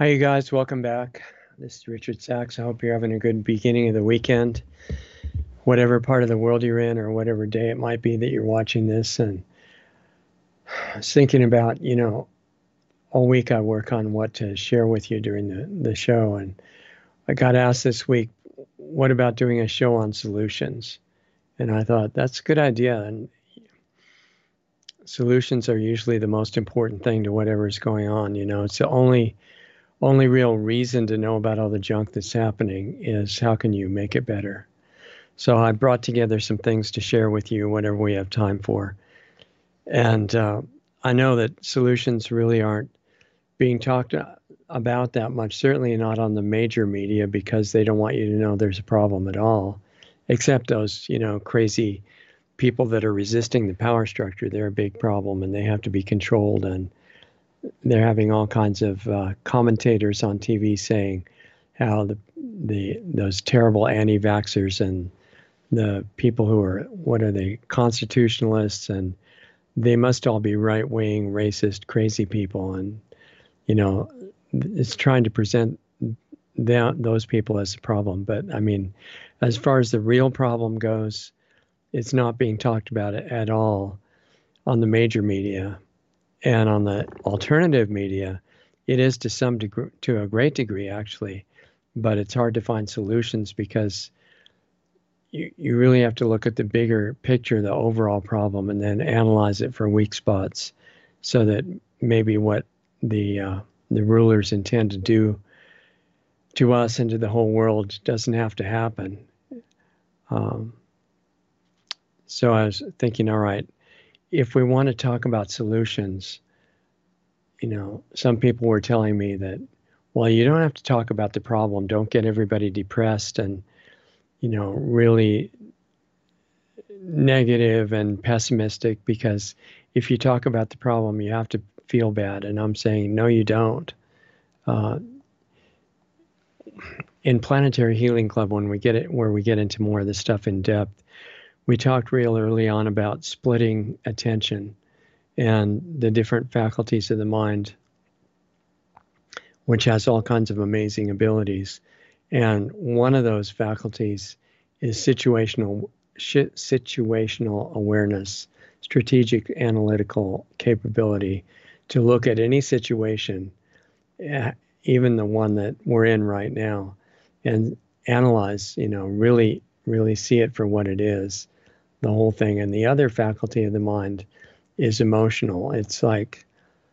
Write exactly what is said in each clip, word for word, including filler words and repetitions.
Hi, you guys. Welcome back. This is Richard Sachs. I hope you're having a good beginning of the weekend, whatever part of the world you're in, or whatever day it might be that you're watching this. And I was thinking about, you know, all week I work on what to share with you during the, the show. And I got asked this week, what about doing a show on solutions? And I thought, that's a good idea. And solutions are usually the most important thing to whatever is going on. You know, it's the only only real reason to know about all the junk that's happening is how can you make it better. So I brought together some things to share with you whenever we have time for. And uh, I know that solutions really aren't being talked about that much, certainly not on the major media, because they don't want you to know there's a problem at all, except those, you know, crazy people that are resisting the power structure. They're a big problem and they have to be controlled. And they're having all kinds of uh, commentators on T V saying how the the those terrible anti-vaxxers and the people who are, what are they, constitutionalists, and they must all be right-wing, racist, crazy people. And, you know, it's trying to present that, those people as a problem. But, I mean, as far as the real problem goes, it's not being talked about at all on the major media. And on the alternative media, it is to some degree, to a great degree, actually, but it's hard to find solutions because you, you really have to look at the bigger picture, the overall problem, and then analyze it for weak spots so that maybe what the uh, the rulers intend to do to us and to the whole world doesn't have to happen. Um, so I was thinking, all right, if we want to talk about solutions, you know, some people were telling me that, well, you don't have to talk about the problem. Don't get everybody depressed and, you know, really negative and pessimistic, because if you talk about the problem, you have to feel bad. And I'm saying, no, you don't. Uh, in Planetary Healing Club, when we get it, where we get into more of this stuff in depth, we talked real early on about splitting attention and the different faculties of the mind, which has all kinds of amazing abilities. And one of those faculties is situational situational awareness, strategic analytical capability to look at any situation, even the one that we're in right now, and analyze, you know, really, really see it for what it is, the whole thing. And the other faculty of the mind is emotional. It's like,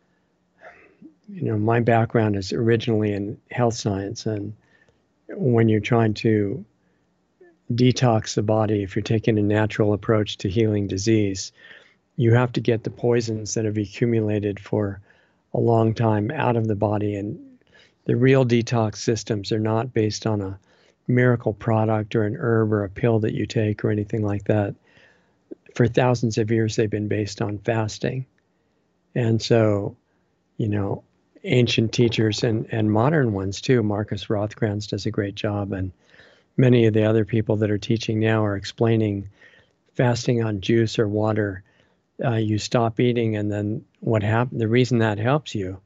you know, my background is originally in health science. And when you're trying to detox the body, if you're taking a natural approach to healing disease, you have to get the poisons that have accumulated for a long time out of the body. And the real detox systems are not based on a miracle product or an herb or a pill that you take or anything like that. For thousands of years, they've been based on fasting. And so, you know, ancient teachers and, and modern ones too, Marcus Rothkranz does a great job, and many of the other people that are teaching now are explaining fasting on juice or water. Uh, you stop eating, and then what happened? The reason that helps you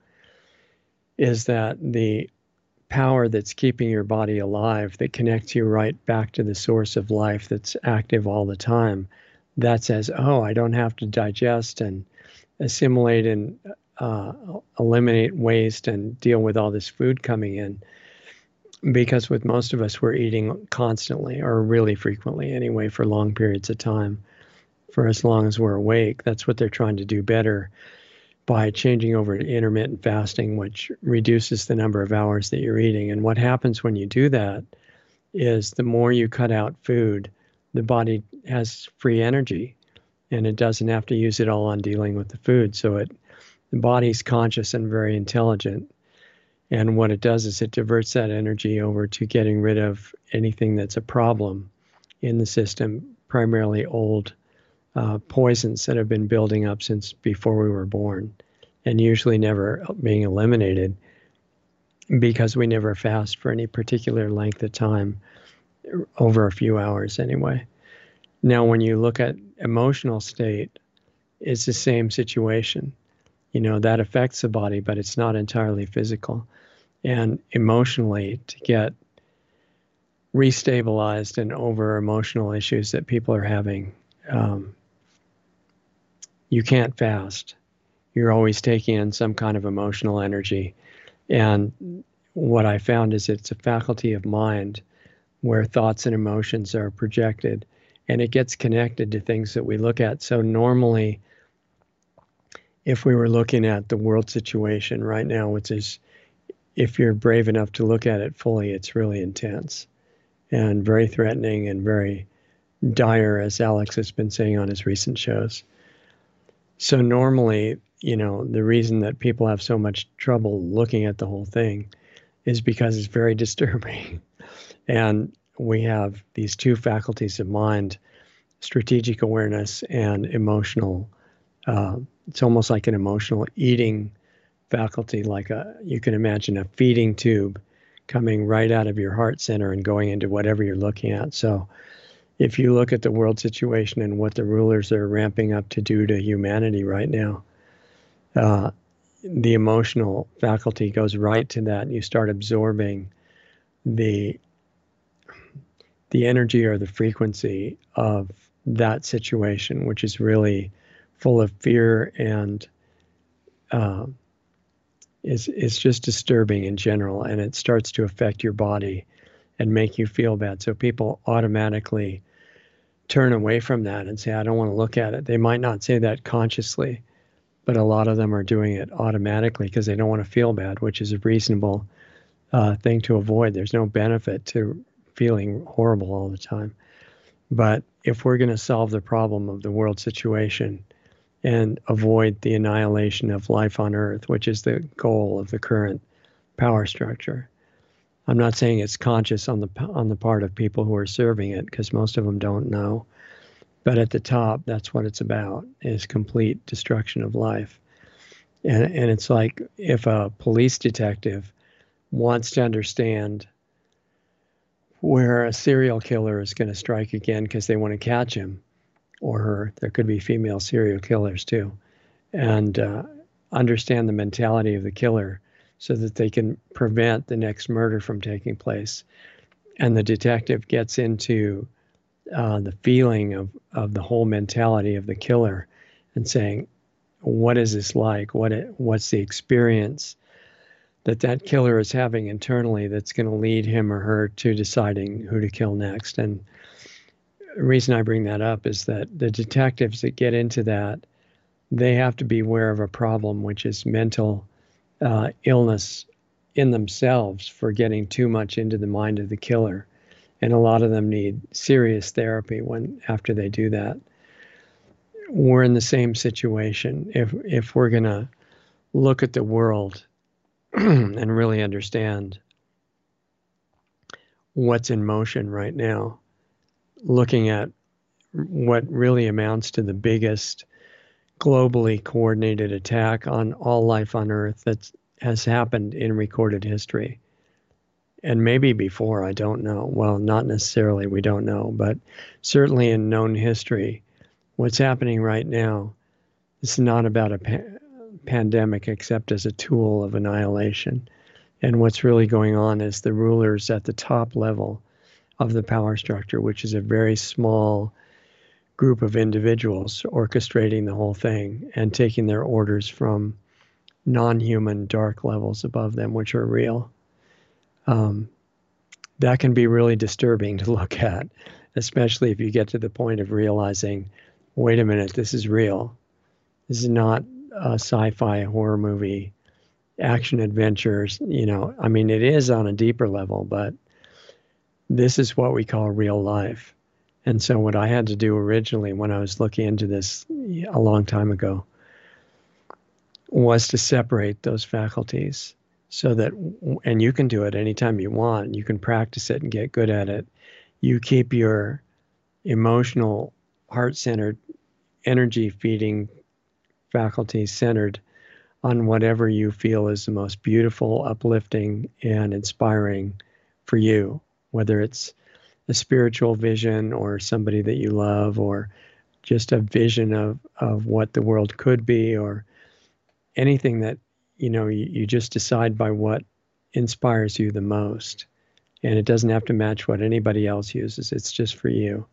is that the power that's keeping your body alive, that connects you right back to the source of life that's active all the time, that says, oh, I don't have to digest and assimilate and uh, eliminate waste and deal with all this food coming in. Because with most of us, we're eating constantly, or really frequently anyway, for long periods of time, for as long as we're awake. That's what they're trying to do better by changing over to intermittent fasting, which reduces the number of hours that you're eating. And what happens when you do that is the more you cut out food, the body has free energy, and it doesn't have to use it all on dealing with the food. So it, the body's conscious and very intelligent. And what it does is it diverts that energy over to getting rid of anything that's a problem in the system, primarily old uh, poisons that have been building up since before we were born, and usually never being eliminated because we never fast for any particular length of time, over a few hours anyway. Now, when you look at emotional state, it's the same situation. You know, that affects the body, but it's not entirely physical. and emotionally to get restabilized and over emotional issues that people are having. Um, you can't fast. You're always taking in some kind of emotional energy. And what I found is it's a faculty of mind where thoughts and emotions are projected, and it gets connected to things that we look at. So normally, if we were looking at the world situation right now, which is, if you're brave enough to look at it fully, it's really intense and very threatening and very dire, as Alex has been saying on his recent shows. So normally, you know, the reason that people have so much trouble looking at the whole thing is because it's very disturbing. And we have these two faculties of mind, strategic awareness and emotional. Uh, it's almost like an emotional eating faculty, like a, you can imagine a feeding tube coming right out of your heart center and going into whatever you're looking at. So if you look at the world situation and what the rulers are ramping up to do to humanity right now, uh, the emotional faculty goes right to that. You start absorbing the the energy or the frequency of that situation, which is really full of fear and uh, is is just disturbing in general, and it starts to affect your body and make you feel bad. So people automatically turn away from that and say, I don't want to look at it. They might not say that consciously, but a lot of them are doing it automatically because they don't want to feel bad, which is a reasonable uh, thing to avoid. There's no benefit to feeling horrible all the time. But if we're going to solve the problem of the world situation and avoid the annihilation of life on Earth, which is the goal of the current power structure, I'm not saying it's conscious on the on the part of people who are serving it, because most of them don't know. But at the top, that's what it's about, is complete destruction of life. And, and it's like if a police detective wants to understand where a serial killer is going to strike again because they want to catch him or her. There could be female serial killers too. And uh, understand the mentality of the killer so that they can prevent the next murder from taking place. And the detective gets into uh, the feeling of, of the whole mentality of the killer and saying, what is this like? What it, what's the experience that that killer is having internally that's going to lead him or her to deciding who to kill next? And the reason I bring that up is that the detectives that get into that, they have to be aware of a problem, which is mental uh, illness in themselves for getting too much into the mind of the killer. And a lot of them need serious therapy when after they do that. We're in the same situation. If if we're going to look at the world and really understand what's in motion right now, looking at what really amounts to the biggest globally coordinated attack on all life on Earth that has happened in recorded history. And maybe before, I don't know. Well, not necessarily, we don't know, but certainly in known history, what's happening right now is not about a pa- pandemic except as a tool of annihilation. And what's really going on is the rulers at the top level of the power structure, which is a very small group of individuals orchestrating the whole thing and taking their orders from non-human dark levels above them, which are real. Um, that can be really disturbing to look at, especially if you get to the point of realizing, wait a minute, this is real. This is not a sci-fi horror movie, action adventures. You know, I mean, it is on a deeper level, but this is what we call real life. And so what I had to do originally when I was looking into this a long time ago was to separate those faculties so that, and you can do it anytime you want, you can practice it and get good at it. You keep your emotional, heart-centered, energy-feeding faculties centered on whatever you feel is the most beautiful, uplifting, and inspiring for you, whether it's a spiritual vision or somebody that you love, or just a vision of, of what the world could be, or anything that, you know, you, you just decide by what inspires you the most. And it doesn't have to match what anybody else uses. It's just for you.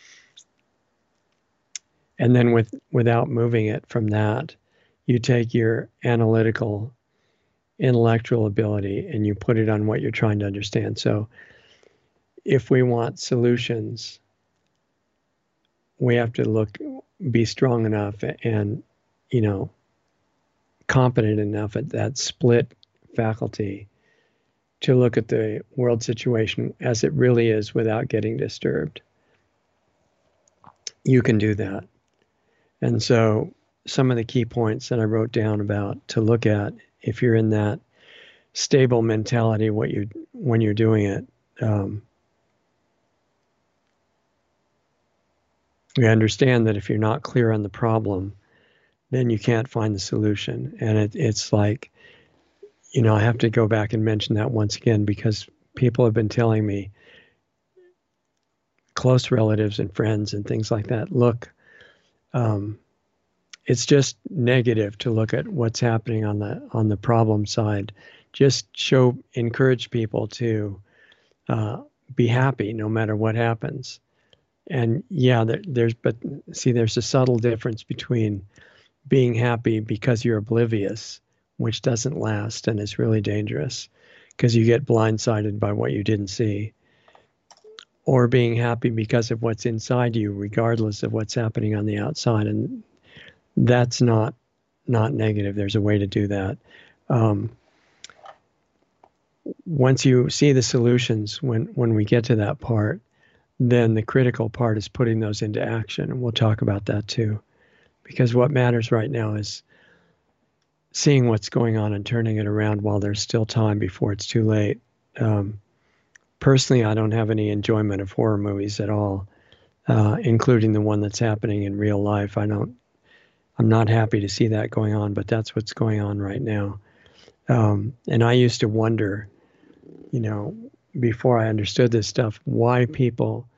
And then with without moving it from that, you take your analytical, intellectual ability and you put it on what you're trying to understand. So if we want solutions, we have to look, be strong enough and, you know, competent enough at that split faculty to look at the world situation as it really is without getting disturbed. You can do that. And so some of the key points that I wrote down about to look at if you're in that stable mentality, what you when you're doing it, um, we understand that if you're not clear on the problem, then you can't find the solution. And it, it's like, you know, I have to go back and mention that once again because people have been telling me, close relatives and friends and things like that, look, um, it's just negative to look at what's happening on the on the problem side. Just show, encourage people to uh, be happy no matter what happens. And yeah, there, there's, but see, there's a subtle difference between being happy because you're oblivious, which doesn't last and is really dangerous because you get blindsided by what you didn't see, or being happy because of what's inside you, regardless of what's happening on the outside. And that's not not negative. There's a way to do that. Um, once you see the solutions, when when we get to that part, then the critical part is putting those into action. And we'll talk about that too. Because what matters right now is seeing what's going on and turning it around while there's still time before it's too late. Um, personally, I don't have any enjoyment of horror movies at all, uh, including the one that's happening in real life. I don't, I'm not happy to see that going on, but that's what's going on right now. Um, and I used to wonder, you know, before I understood this stuff, why people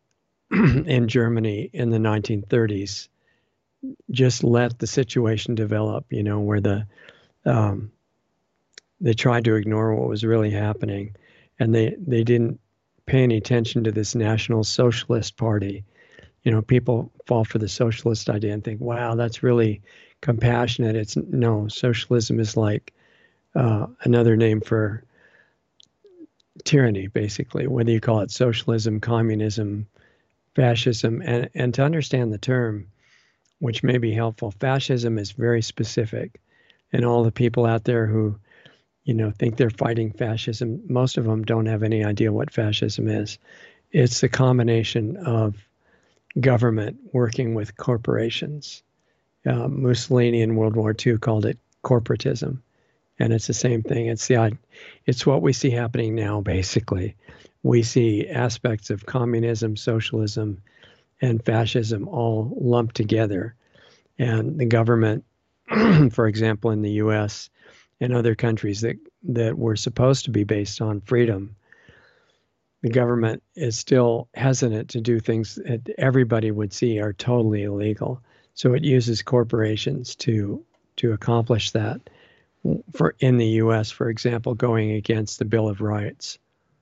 in Germany in the nineteen thirties just let the situation develop, you know, where the um, they tried to ignore what was really happening, and they they didn't pay any attention to this National Socialist Party. You know, people fall for the socialist idea and think, wow, that's really compassionate. It's no, socialism is like uh, another name for tyranny, basically, whether you call it socialism, communism, fascism. And, and to understand the term, which may be helpful, fascism is very specific. And all the people out there who, you know, think they're fighting fascism, most of them don't have any idea what fascism is. It's the combination of government working with corporations. Uh, Mussolini in World War Two called it corporatism. And it's the same thing. It's the it's what we see happening now, basically. We see aspects of communism, socialism, and fascism all lumped together. And the government, for example, in the U S and other countries that, that were supposed to be based on freedom, the government is still hesitant to do things that everybody would see are totally illegal. So it uses corporations to to accomplish that. For in the U S, for example, going against the Bill of Rights.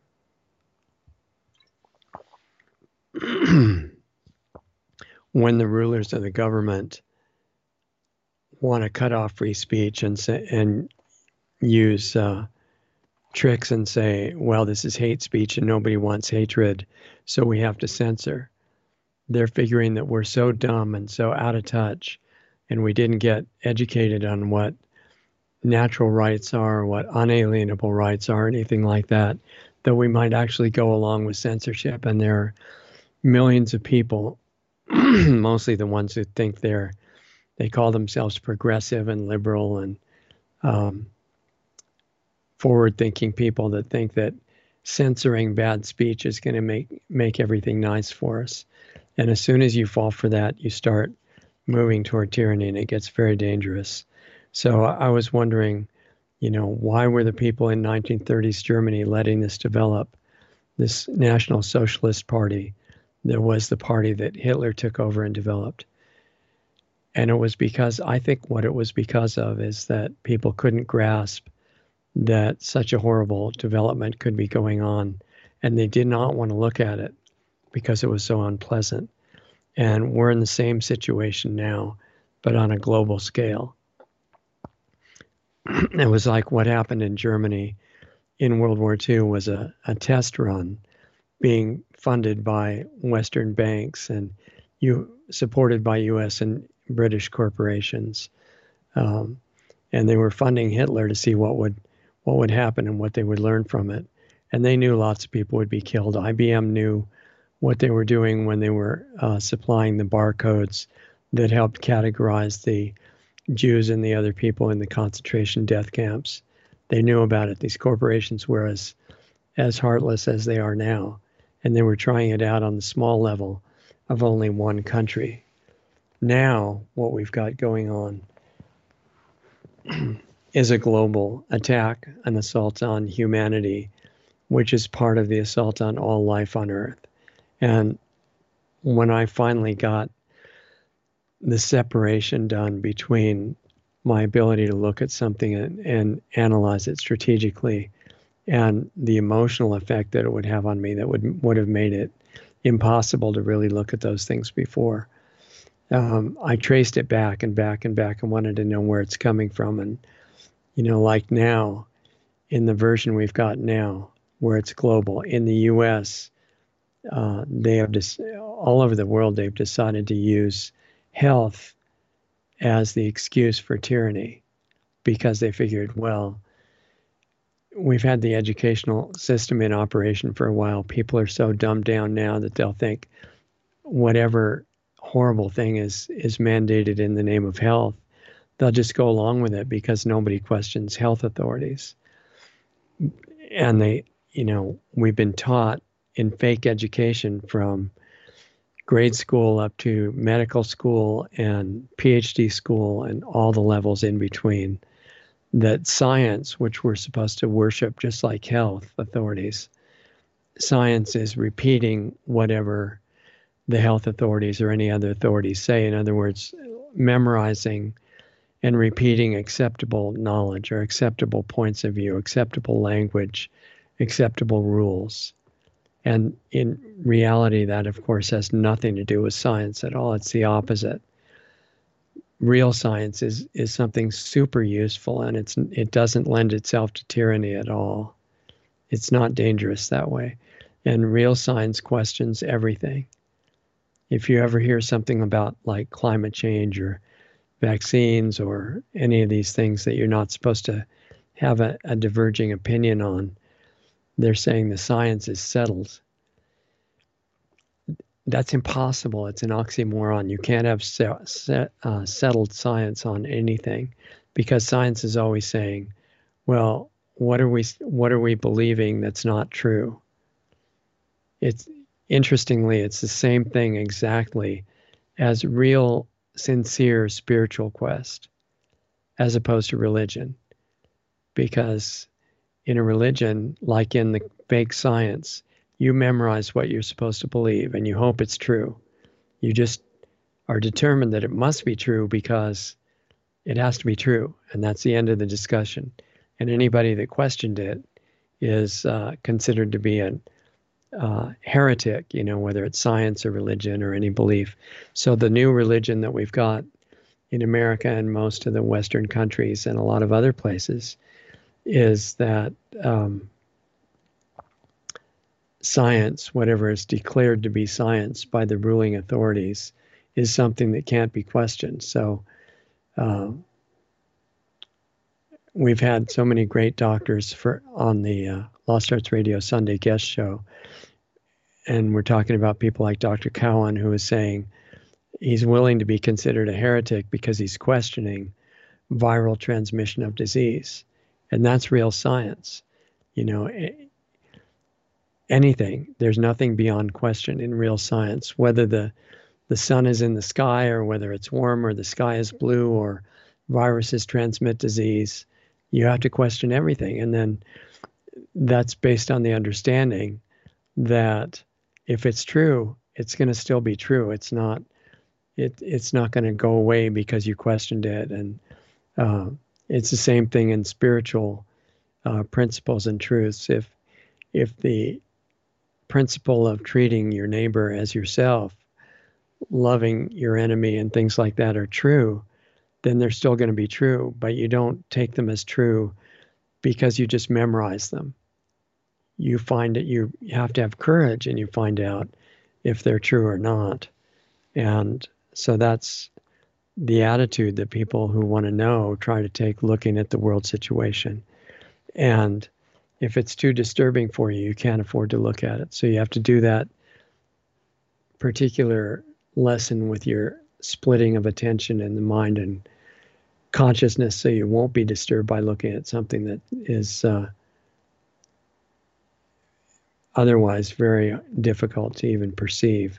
When the rulers of the government want to cut off free speech and say, and use uh, tricks and say, well, this is hate speech and nobody wants hatred, so we have to censor. They're figuring that we're so dumb and so out of touch, and we didn't get educated on what natural rights are, what unalienable rights are, anything like that, that we might actually go along with censorship. And there are millions of people, mostly the ones who think they're, they call themselves progressive and liberal and um, forward-thinking people that think that censoring bad speech is going to make make everything nice for us. And as soon as you fall for that, you start moving toward tyranny, and it gets very dangerous. So I was wondering, you know, why were the people in nineteen thirties Germany letting this develop, this National Socialist Party? There was the party that Hitler took over and developed. And it was because, I think what it was because of is that people couldn't grasp that such a horrible development could be going on, and they did not want to look at it because it was so unpleasant. And we're in the same situation now, but on a global scale. It was like what happened in Germany in World War Two was a, a test run being funded by Western banks and you supported by U S and British corporations. Um, and they were funding Hitler to see what would what would happen and what they would learn from it. And they knew lots of people would be killed. I B M knew what they were doing when they were uh, supplying the barcodes that helped categorize the Jews and the other people in the concentration death camps. They knew about it. These corporations were as, as heartless as they are now. And they were trying it out on the small level of only one country. Now, what we've got going on is a global attack, an assault on humanity, which is part of the assault on all life on Earth. And when I finally got the separation done between my ability to look at something and, and analyze it strategically and the emotional effect that it would have on me that would would have made it impossible to really look at those things before. Um, I traced it back and back and back and wanted to know where it's coming from. And, you know, like now, in the version we've got now, where it's global, in the U S, uh, they have just, all over the world, they've decided to use health as the excuse for tyranny because they figured, well, we've had the educational system in operation for a while. People are so dumbed down now that they'll think whatever horrible thing is is mandated in the name of health, they'll just go along with it because nobody questions health authorities. And they, you know, we've been taught in fake education from grade school up to medical school and P H D school and all the levels in between, that science, which we're supposed to worship just like health authorities, science is repeating whatever the health authorities or any other authorities say. In other words, memorizing and repeating acceptable knowledge or acceptable points of view, acceptable language, acceptable rules. And in reality, that, of course, has nothing to do with science at all. It's the opposite. Real science is is something super useful, and it's it doesn't lend itself to tyranny at all. It's not dangerous that way. And real science questions everything. If you ever hear something about like climate change or vaccines or any of these things that you're not supposed to have a, a diverging opinion on, they're saying the science is settled. That's impossible. It's an oxymoron. You can't have set, set, uh, settled science on anything, because science is always saying, well, what are we what are we believing that's not true? It's interestingly, it's the same thing exactly as real, sincere spiritual quest, as opposed to religion. Because in a religion, like in the fake science, you memorize what you're supposed to believe and you hope it's true. You just are determined that it must be true because it has to be true. And that's the end of the discussion. And anybody that questioned it is uh, considered to be a uh, heretic, you know, whether it's science or religion or any belief. So the new religion that we've got in America and most of the Western countries and a lot of other places is that um, science, whatever is declared to be science by the ruling authorities, is something that can't be questioned. So uh, we've had so many great doctors for on the uh, Lost Arts Radio Sunday guest show, and we're talking about people like Doctor Cowan, who is saying he's willing to be considered a heretic because he's questioning viral transmission of disease. And that's real science. You know, anything, there's nothing beyond question in real science, whether the, the sun is in the sky or whether it's warm or the sky is blue or viruses transmit disease. You have to question everything. And then that's based on the understanding that if it's true, it's going to still be true. It's not, it, it's not going to go away because you questioned it. And uh, it's the same thing in spiritual uh, principles and truths. If if the principle of treating your neighbor as yourself, loving your enemy, and things like that are true, then they're still going to be true. But you don't take them as true because you just memorize them. You find that you have to have courage, and you find out if they're true or not. And so that's the attitude that people who want to know try to take looking at the world situation. And if it's too disturbing for you, you can't afford to look at it. So you have to do that particular lesson with your splitting of attention in the mind and consciousness, so you won't be disturbed by looking at something that is uh, otherwise very difficult to even perceive.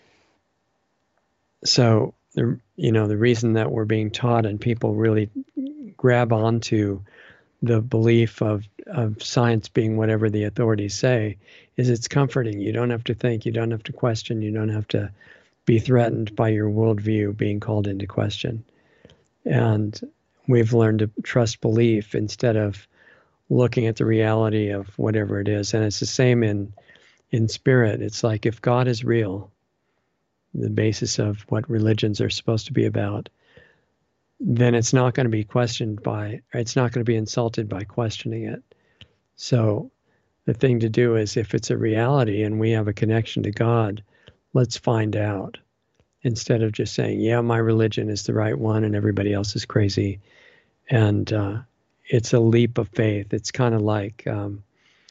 So, the, you know, the reason that we're being taught and people really grab onto the belief of, of science being whatever the authorities say is it's comforting. You don't have to think, you don't have to question, you don't have to be threatened by your worldview being called into question. And we've learned to trust belief instead of looking at the reality of whatever it is. And it's the same in in spirit. It's like if God is real, the basis of what religions are supposed to be about, then it's not going to be questioned by, it's not going to be insulted by questioning it. So the thing to do is, if it's a reality and we have a connection to God, let's find out. Instead of just saying, yeah, my religion is the right one and everybody else is crazy. And uh, it's a leap of faith. It's kind of like, um,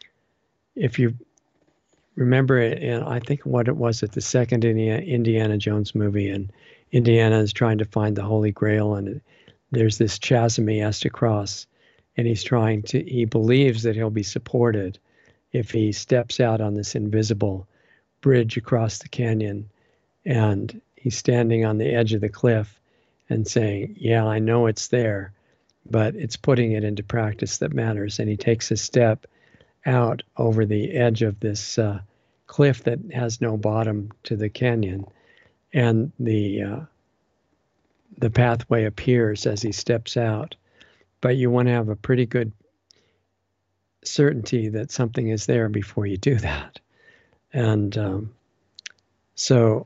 if you remember it, and I think what it was at the second Indiana, Indiana Jones movie, and Indiana is trying to find the Holy Grail, and there's this chasm he has to cross, and he's trying to, he believes that he'll be supported if he steps out on this invisible bridge across the canyon, and he's standing on the edge of the cliff and saying, yeah, I know it's there, but it's putting it into practice that matters. And he takes a step out over the edge of this uh, cliff that has no bottom to the canyon, and the uh, the pathway appears as he steps out. But you want to have a pretty good certainty that something is there before you do that. And um, so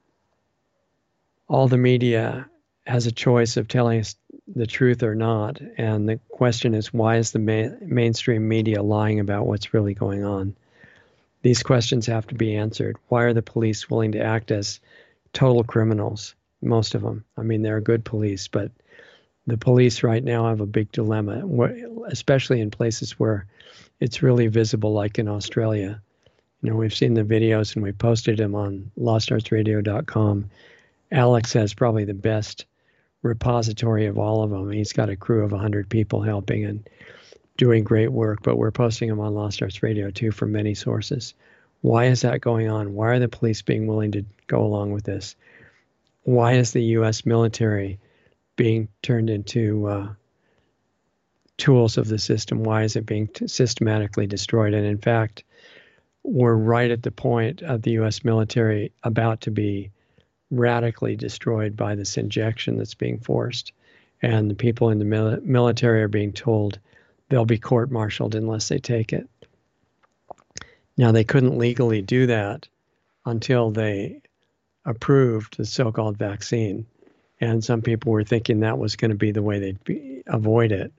all the media has a choice of telling us the truth or not. And the question is, why is the ma- mainstream media lying about what's really going on? These questions have to be answered. Why are the police willing to act as total criminals? Most of them. I mean, they're good police, but the police right now have a big dilemma, especially in places where it's really visible, like in Australia. You know, we've seen the videos and we posted them on lost arts radio dot com. Alex has probably the best repository of all of them. He's got a crew of one hundred people helping and doing great work, but we're posting them on Lost Arts Radio too from many sources. Why is that going on? Why are the police being willing to go along with this? Why is the U S military being turned into uh, tools of the system? Why is it being t- systematically destroyed? And in fact, we're right at the point of the U S military about to be radically destroyed by this injection that's being forced. And the people in the mil- military are being told they'll be court-martialed unless they take it. Now, they couldn't legally do that until they approved the so-called vaccine. And some people were thinking that was going to be the way they'd be, avoid it.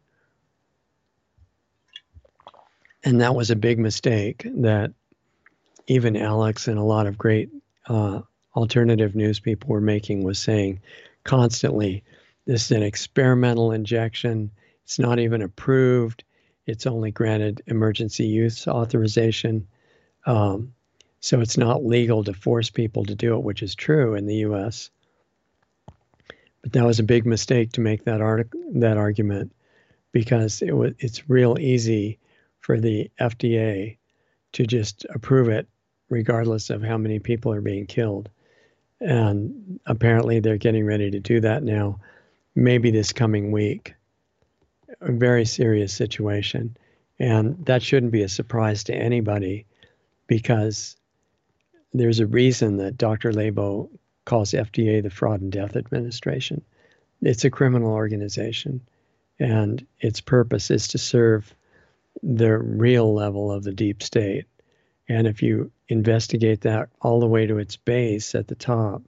And that was a big mistake that even Alex and a lot of great uh, alternative news people were making, was saying constantly, this is an experimental injection. It's not even approved. It's only granted emergency use authorization. Um, so it's not legal to force people to do it, which is true in the U S. But that was a big mistake to make that artic- that argument, because it was it's real easy for the F D A to just approve it regardless of how many people are being killed. And apparently they're getting ready to do that now, maybe this coming week. A very serious situation. And that shouldn't be a surprise to anybody, because there's a reason that Doctor Labo calls F D A the Fraud and Death Administration. It's a criminal organization, and its purpose is to serve the real level of the deep state. And if you investigate that all the way to its base at the top,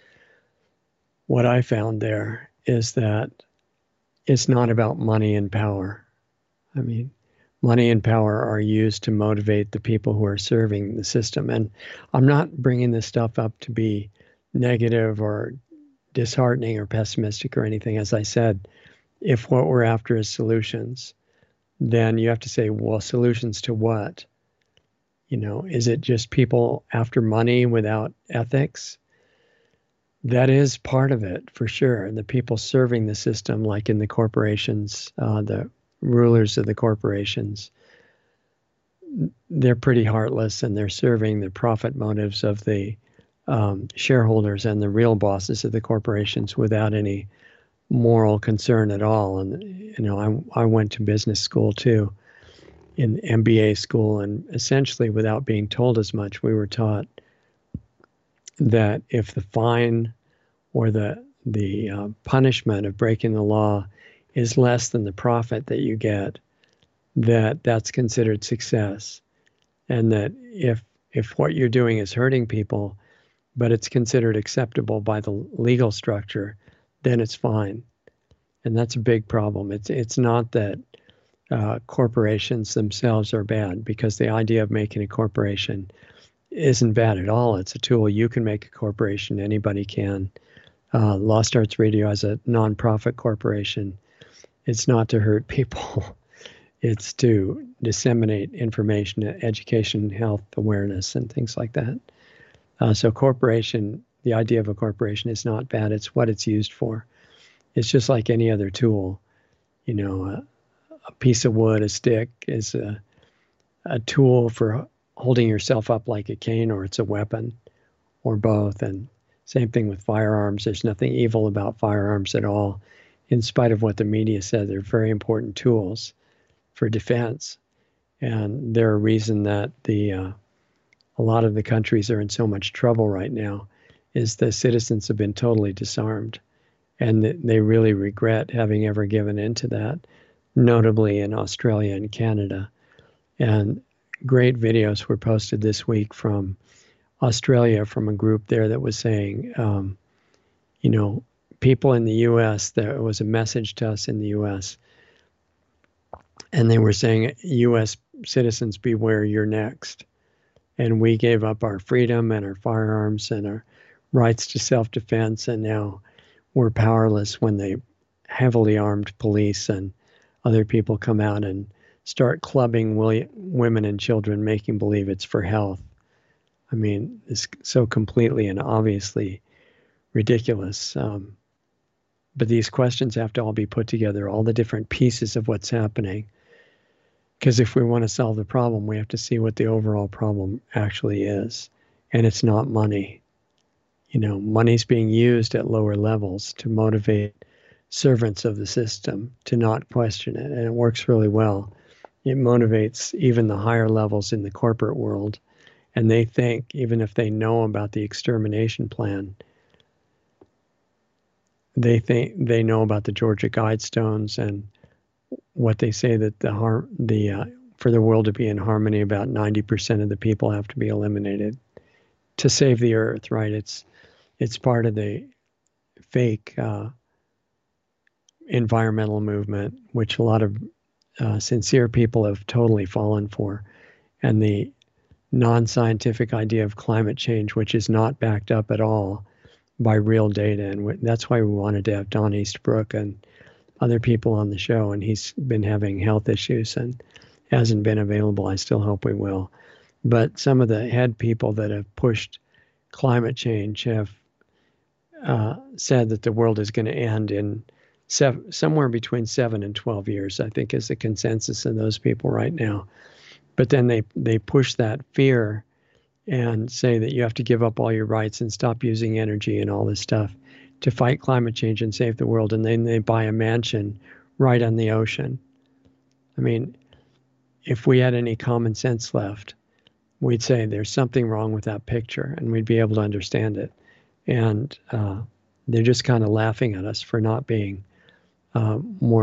what I found there is that it's not about money and power. I mean, money and power are used to motivate the people who are serving the system. And I'm not bringing this stuff up to be negative or disheartening or pessimistic or anything. As I said, if what we're after is solutions, then you have to say, well, solutions to what? You know, is it just people after money without ethics? That is part of it, for sure. The people serving the system, like in the corporations, uh, the rulers of the corporations, they're pretty heartless, and they're serving the profit motives of the um, shareholders and the real bosses of the corporations without any moral concern at all. And, you know, I, I went to business school too, in M B A school, and essentially without being told as much, we were taught that if the fine or the the uh, punishment of breaking the law is less than the profit that you get, that that's considered success. And that if if what you're doing is hurting people, but it's considered acceptable by the legal structure, then it's fine. And that's a big problem. It's it's not that uh, corporations themselves are bad, because the idea of making a corporation isn't bad at all. It's a tool. You can make a corporation. Anybody can. Uh, Lost Arts Radio as a nonprofit corporation, it's not to hurt people. It's to disseminate information, education, health awareness, and things like that. Uh, so corporation, the idea of a corporation is not bad. It's what it's used for. It's just like any other tool. You know, a, a piece of wood, a stick is a, a tool for holding yourself up like a cane, or it's a weapon, or both. And same thing with firearms. There's nothing evil about firearms at all. In spite of what the media said, they're very important tools for defense. And they're a reason that the uh, a lot of the countries are in so much trouble right now, is the citizens have been totally disarmed. And they really regret having ever given into that, notably in Australia and Canada. And great videos were posted this week from Australia, from a group there that was saying, um, you know, people in the U S, there was a message to us in the U S, and they were saying, U S citizens, beware, you're next. And we gave up our freedom and our firearms and our rights to self-defense, and now we're powerless when the heavily armed police and other people come out and start clubbing women and children, making believe it's for health. I mean, it's so completely and obviously ridiculous. Um, but these questions have to all be put together, all the different pieces of what's happening. Because if we want to solve the problem, we have to see what the overall problem actually is. And it's not money. You know, money's being used at lower levels to motivate servants of the system to not question it. And it works really well. It motivates even the higher levels in the corporate world. And they think, even if they know about the extermination plan, they think they know about the Georgia Guidestones and what they say that the harm, the uh, for the world to be in harmony, about ninety percent of the people have to be eliminated to save the earth, right? It's it's part of the fake uh, environmental movement, which a lot of uh, sincere people have totally fallen for, and the non-scientific idea of climate change, which is not backed up at all by real data. And w- that's why we wanted to have Don Eastbrook and other people on the show. And he's been having health issues and hasn't been available. I still hope we will. But some of the head people that have pushed climate change have uh, said that the world is going to end in seven, somewhere between seven and twelve years, I think is the consensus of those people right now. But then they, they push that fear and say that you have to give up all your rights and stop using energy and all this stuff to fight climate change and save the world. And then they buy a mansion right on the ocean. I mean, if we had any common sense left, we'd say there's something wrong with that picture, and we'd be able to understand it. And uh, they're just kind of laughing at us for not being uh, more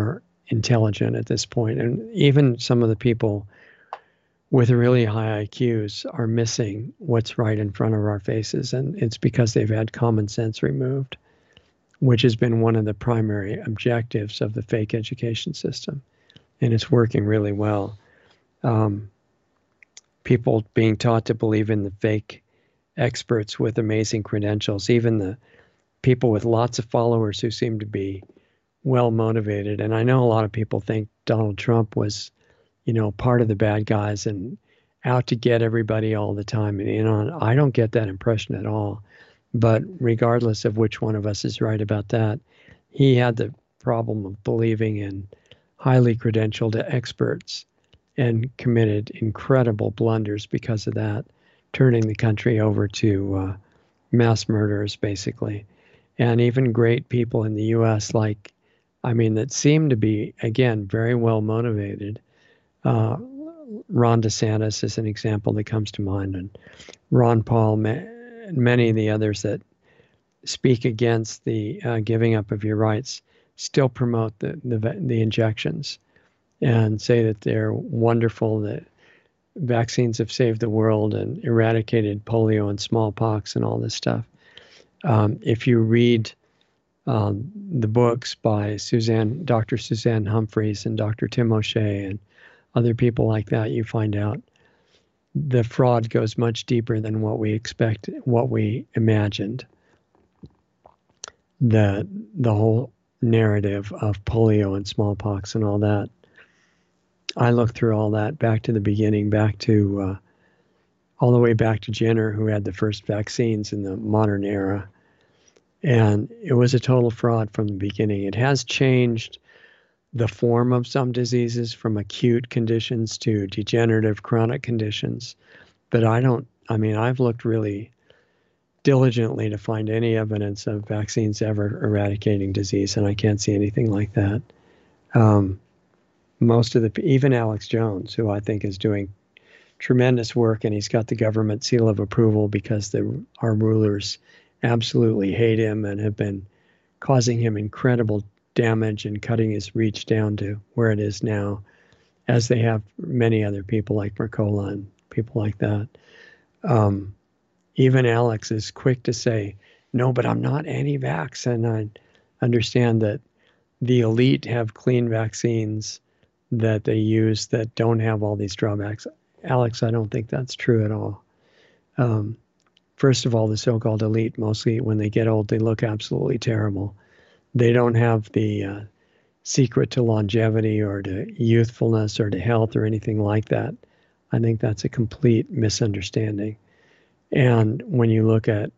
intelligent at this point. And even some of the people with really high I Qs are missing what's right in front of our faces. And it's because they've had common sense removed, which has been one of the primary objectives of the fake education system. And it's working really well. Um, people being taught to believe in the fake experts with amazing credentials, even the people with lots of followers who seem to be well motivated. And I know a lot of people think Donald Trump was, you know, part of the bad guys and out to get everybody all the time. And, you know, I don't get that impression at all. But regardless of which one of us is right about that, he had the problem of believing in highly credentialed experts and committed incredible blunders because of that, turning the country over to uh, mass murderers, basically. And even great people in the U S, like, I mean, that seem to be, again, very well motivated. Uh, Ron DeSantis is an example that comes to mind, and Ron Paul, ma- many of the others that speak against the uh, giving up of your rights still promote the, the the injections and say that they're wonderful, that vaccines have saved the world and eradicated polio and smallpox and all this stuff. Um, if you read um, the books by Suzanne, Doctor Suzanne Humphries and Doctor Tim O'Shea and other people like that, you find out the fraud goes much deeper than what we expect, what we imagined. The the whole narrative of polio and smallpox and all that. I looked through all that back to the beginning, back to uh, all the way back to Jenner, who had the first vaccines in the modern era. And it was a total fraud from the beginning. It has changed the form of some diseases from acute conditions to degenerative chronic conditions. But I don't, I mean, I've looked really diligently to find any evidence of vaccines ever eradicating disease, and I can't see anything like that. Um, most of the, even Alex Jones, who I think is doing tremendous work, and he's got the government seal of approval because the, our rulers absolutely hate him and have been causing him incredible damage and cutting his reach down to where it is now, as they have many other people like Mercola and people like that. Um, even Alex is quick to say, no, but I'm not anti-vax. And I understand that the elite have clean vaccines that they use that don't have all these drawbacks. Alex, I don't think that's true at all. Um, first of all, the so-called elite, mostly when they get old, they look absolutely terrible. They don't have the uh, secret to longevity or to youthfulness or to health or anything like that. I think that's a complete misunderstanding. And when you look at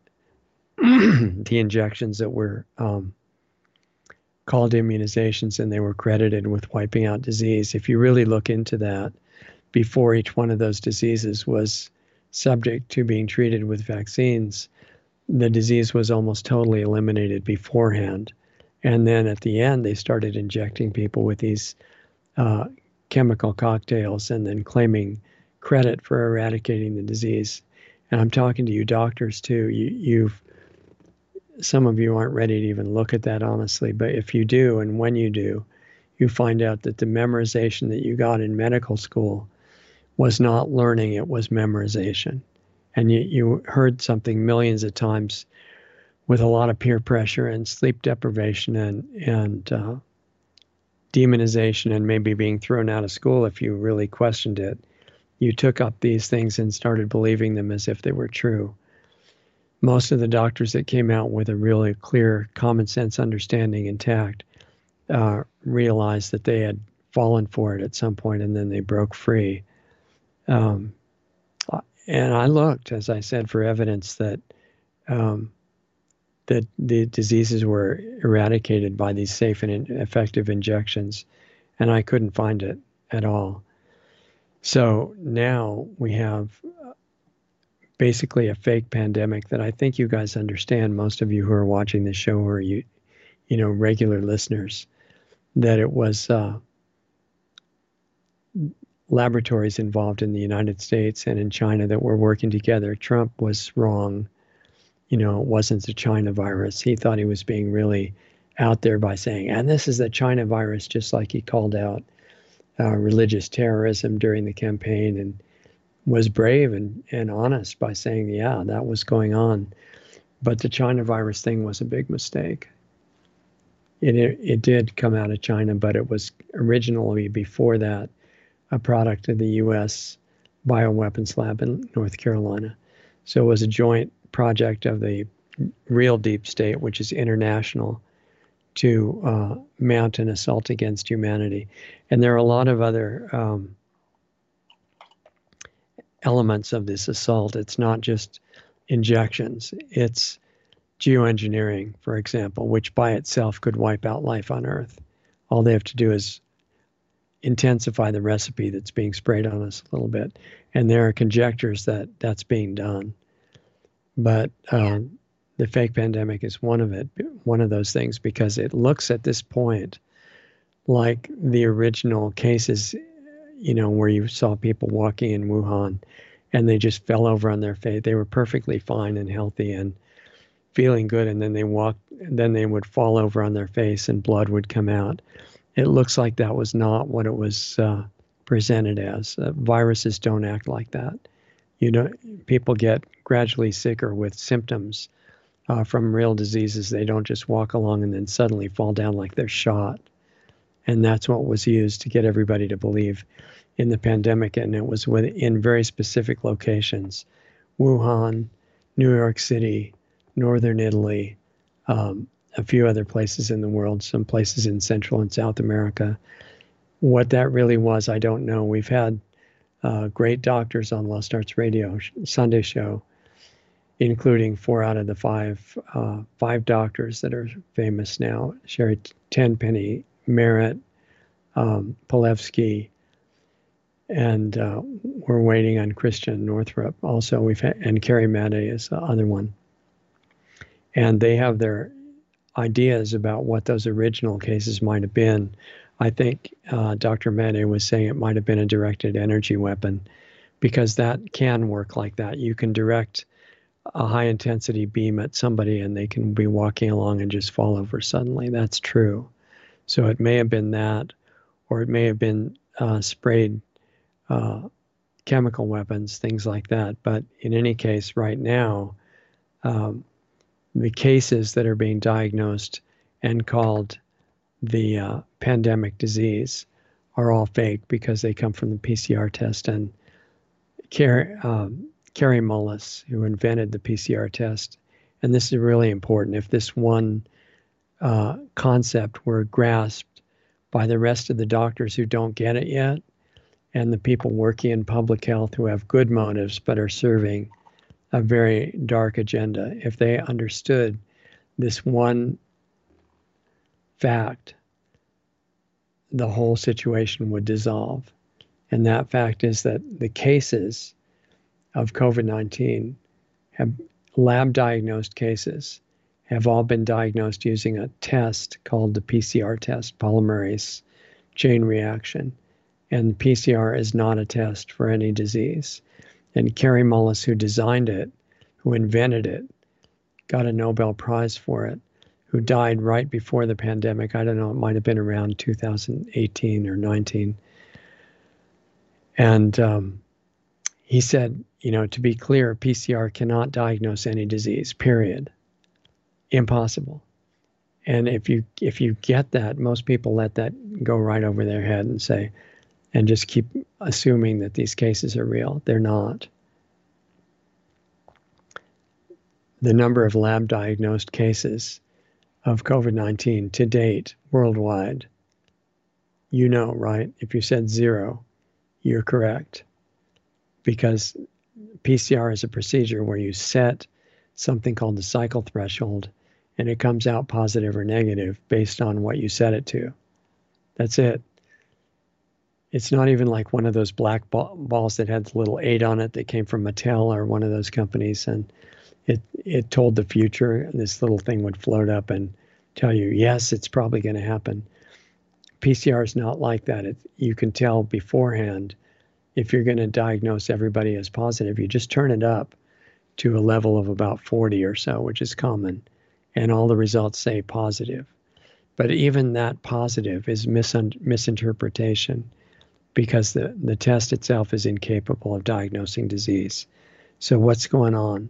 the injections that were um, called immunizations and they were credited with wiping out disease, if you really look into that, before each one of those diseases was subject to being treated with vaccines, the disease was almost totally eliminated beforehand. And then at the end, they started injecting people with these uh, chemical cocktails and then claiming credit for eradicating the disease. And I'm talking to you doctors too. You, you've, some of you aren't ready to even look at that honestly, but if you do, and when you do, you find out that the memorization that you got in medical school was not learning, it was memorization. And you, you heard something millions of times with a lot of peer pressure and sleep deprivation and, and uh, demonization and maybe being thrown out of school if you really questioned it. You took up these things and started believing them as if they were true. Most of the doctors that came out with a really clear common sense understanding intact uh, realized that they had fallen for it at some point and then they broke free. Um, and I looked, as I said, for evidence that um, that the diseases were eradicated by these safe and effective injections, and I couldn't find it at all. So now we have basically a fake pandemic that I think you guys understand, most of you who are watching this show or you, you know, regular listeners, that it was uh, laboratories involved in the United States and in China that were working together. Trump was wrong. You know, it wasn't the China virus. He thought he was being really out there by saying, and this is the China virus, just like he called out uh, religious terrorism during the campaign and was brave and, and honest by saying, yeah, that was going on. But the China virus thing was a big mistake. It, it, it did come out of China, but it was originally, before that, a product of the U S bioweapons lab in North Carolina. So it was a joint project of the real deep state, which is international, to uh, mount an assault against humanity. And there are a lot of other um, elements of this assault. It's not just injections. It's geoengineering, for example, which by itself could wipe out life on Earth. All they have to do is intensify the recipe that's being sprayed on us a little bit. And there are conjectures that that's being done. But um, the fake pandemic is one of it, one of those things, because it looks at this point like the original cases, you know, where you saw people walking in Wuhan and they just fell over on their face. They were perfectly fine and healthy and feeling good, and then they walked, then they would fall over on their face and blood would come out. It looks like that was not what it was uh, presented as. Uh, viruses don't act like that. You know, people get gradually sicker with symptoms uh, from real diseases. They don't just walk along and then suddenly fall down like they're shot. And that's what was used to get everybody to believe in the pandemic. And it was in very specific locations: Wuhan, New York City, Northern Italy, um, a few other places in the world, some places in Central and South America. What that really was, I don't know. We've had uh, great doctors on Lost Arts Radio Sunday show, including four out of the five uh, five doctors that are famous now: Sherry Tenpenny, Merritt, um, Polevsky, and uh, we're waiting on Christian Northrup. Also, we've had, and Carrie Madej is the other one. And they have their ideas about what those original cases might have been. I think uh, Doctor Madej was saying it might have been a directed energy weapon, because that can work like that. You can direct a high intensity beam at somebody and they can be walking along and just fall over suddenly. That's true. So it may have been that, or it may have been uh, sprayed uh, chemical weapons, things like that. But in any case, right now, um, the cases that are being diagnosed and called the uh, pandemic disease are all fake, because they come from the P C R test. And Car- um, Kary Mullis, who invented the P C R test, and this is really important, if this one uh, concept were grasped by the rest of the doctors who don't get it yet, and the people working in public health who have good motives but are serving a very dark agenda, if they understood this one fact, the whole situation would dissolve. And that fact is that the cases of COVID nineteen, have lab diagnosed cases, have all been diagnosed using a test called the P C R test, polymerase chain reaction. And P C R is not a test for any disease. And Kary Mullis, who designed it, who invented it, got a Nobel Prize for it, who died right before the pandemic. I don't know, it might have been around two thousand eighteen or nineteen. And um, he said, you know, to be clear, P C R cannot diagnose any disease, period. Impossible. And if you if you get that, most people let that go right over their head and say, and just keep assuming that these cases are real. They're not. The number of lab diagnosed cases of COVID nineteen to date worldwide, you know, right? If you said zero, you're correct. Because P C R is a procedure where you set something called the cycle threshold, and it comes out positive or negative based on what you set it to. That's it. It's not even like one of those black ball, balls that had the little eight on it that came from Mattel or one of those companies, and it it told the future, and this little thing would float up and tell you, yes, it's probably going to happen. P C R is not like that. It, you can tell beforehand if you're going to diagnose everybody as positive. You just turn it up to a level of about forty or so, which is common, and all the results say positive. But even that positive is misun- misinterpretation because the, the test itself is incapable of diagnosing disease. So what's going on?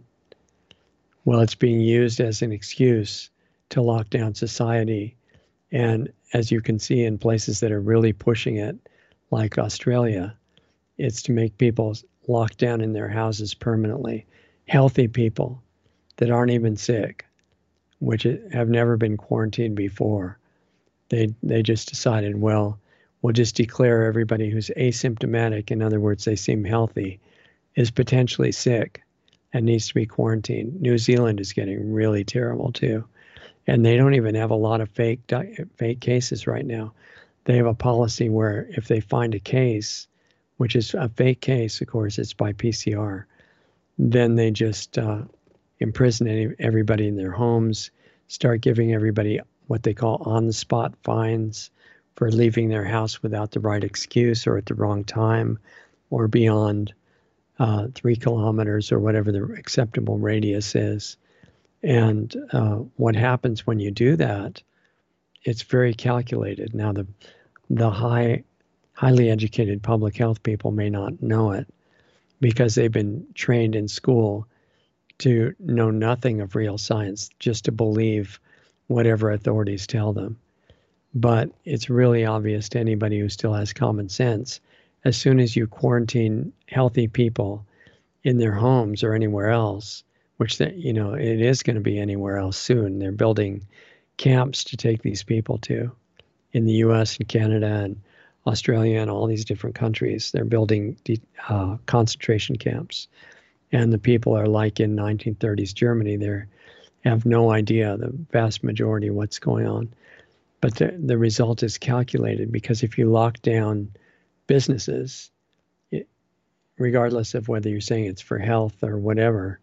Well, it's being used as an excuse to lock down society. And as you can see in places that are really pushing it, like Australia, it's to make people locked down in their houses permanently. Healthy people that aren't even sick, which have never been quarantined before. They they just decided, well, we'll just declare everybody who's asymptomatic, in other words, they seem healthy, is potentially sick and needs to be quarantined. New Zealand is getting really terrible too. And they don't even have a lot of fake fake cases right now. They have a policy where if they find a case, which is a fake case, of course, it's by P C R, then they just uh, imprison any, everybody in their homes, start giving everybody what they call on-the-spot fines for leaving their house without the right excuse or at the wrong time or beyond uh, three kilometers or whatever the acceptable radius is. And uh, what happens when you do that, it's very calculated. Now, the the high, highly educated public health people may not know it because they've been trained in school to know nothing of real science, just to believe whatever authorities tell them. But it's really obvious to anybody who still has common sense. As soon as you quarantine healthy people in their homes or anywhere else, which they, you know, it is going to be anywhere else soon. They're building camps to take these people to in the U S and Canada and Australia and all these different countries. They're building uh, concentration camps. And the people are like in nineteen thirties Germany. They have no idea, the vast majority, of what's going on. But the, the result is calculated because if you lock down businesses, it, regardless of whether you're saying it's for health or whatever,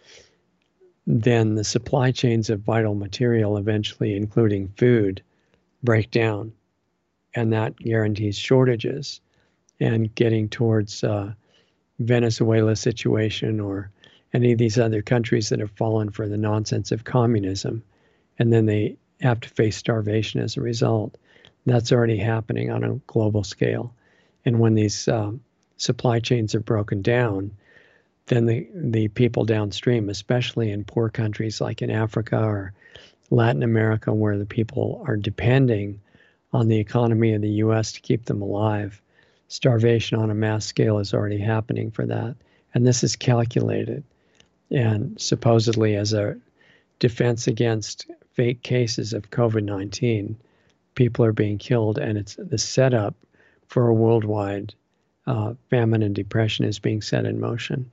then the supply chains of vital material, eventually including food, break down. And that guarantees shortages and getting towards uh, Venezuela situation or any of these other countries that have fallen for the nonsense of communism. And then they have to face starvation as a result. That's already happening on a global scale. And when these um, supply chains are broken down, then the, the people downstream, especially in poor countries like in Africa or Latin America, where the people are depending on the economy of the U S to keep them alive, starvation on a mass scale is already happening for that. And this is calculated. And supposedly as a defense against fake cases of COVID nineteen, people are being killed, and it's the setup for a worldwide uh, famine and depression is being set in motion.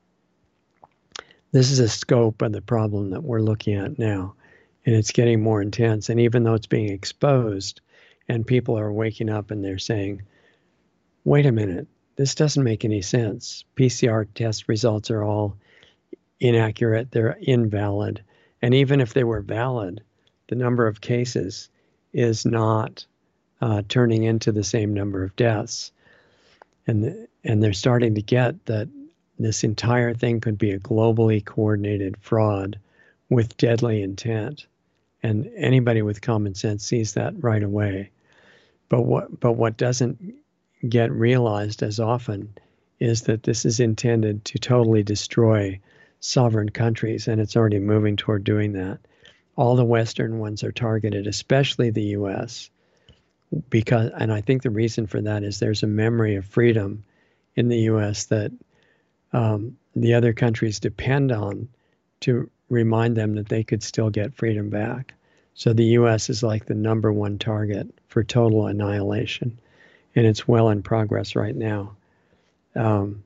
This is a scope of the problem that we're looking at now, and it's getting more intense. And even though it's being exposed and people are waking up and they're saying, wait a minute, this doesn't make any sense. P C R test results are all inaccurate, they're invalid. And even if they were valid, the number of cases is not uh, turning into the same number of deaths. And, the, and they're starting to get that this entire thing could be a globally coordinated fraud with deadly intent. And anybody with common sense sees that right away. But what, but what doesn't get realized as often is that this is intended to totally destroy sovereign countries, and it's already moving toward doing that. All the Western ones are targeted, especially the U S, because, and I think the reason for that is there's a memory of freedom in the U S that um, the other countries depend on to remind them that they could still get freedom back. So the U S is like the number one target for total annihilation, and it's well in progress right now. Um,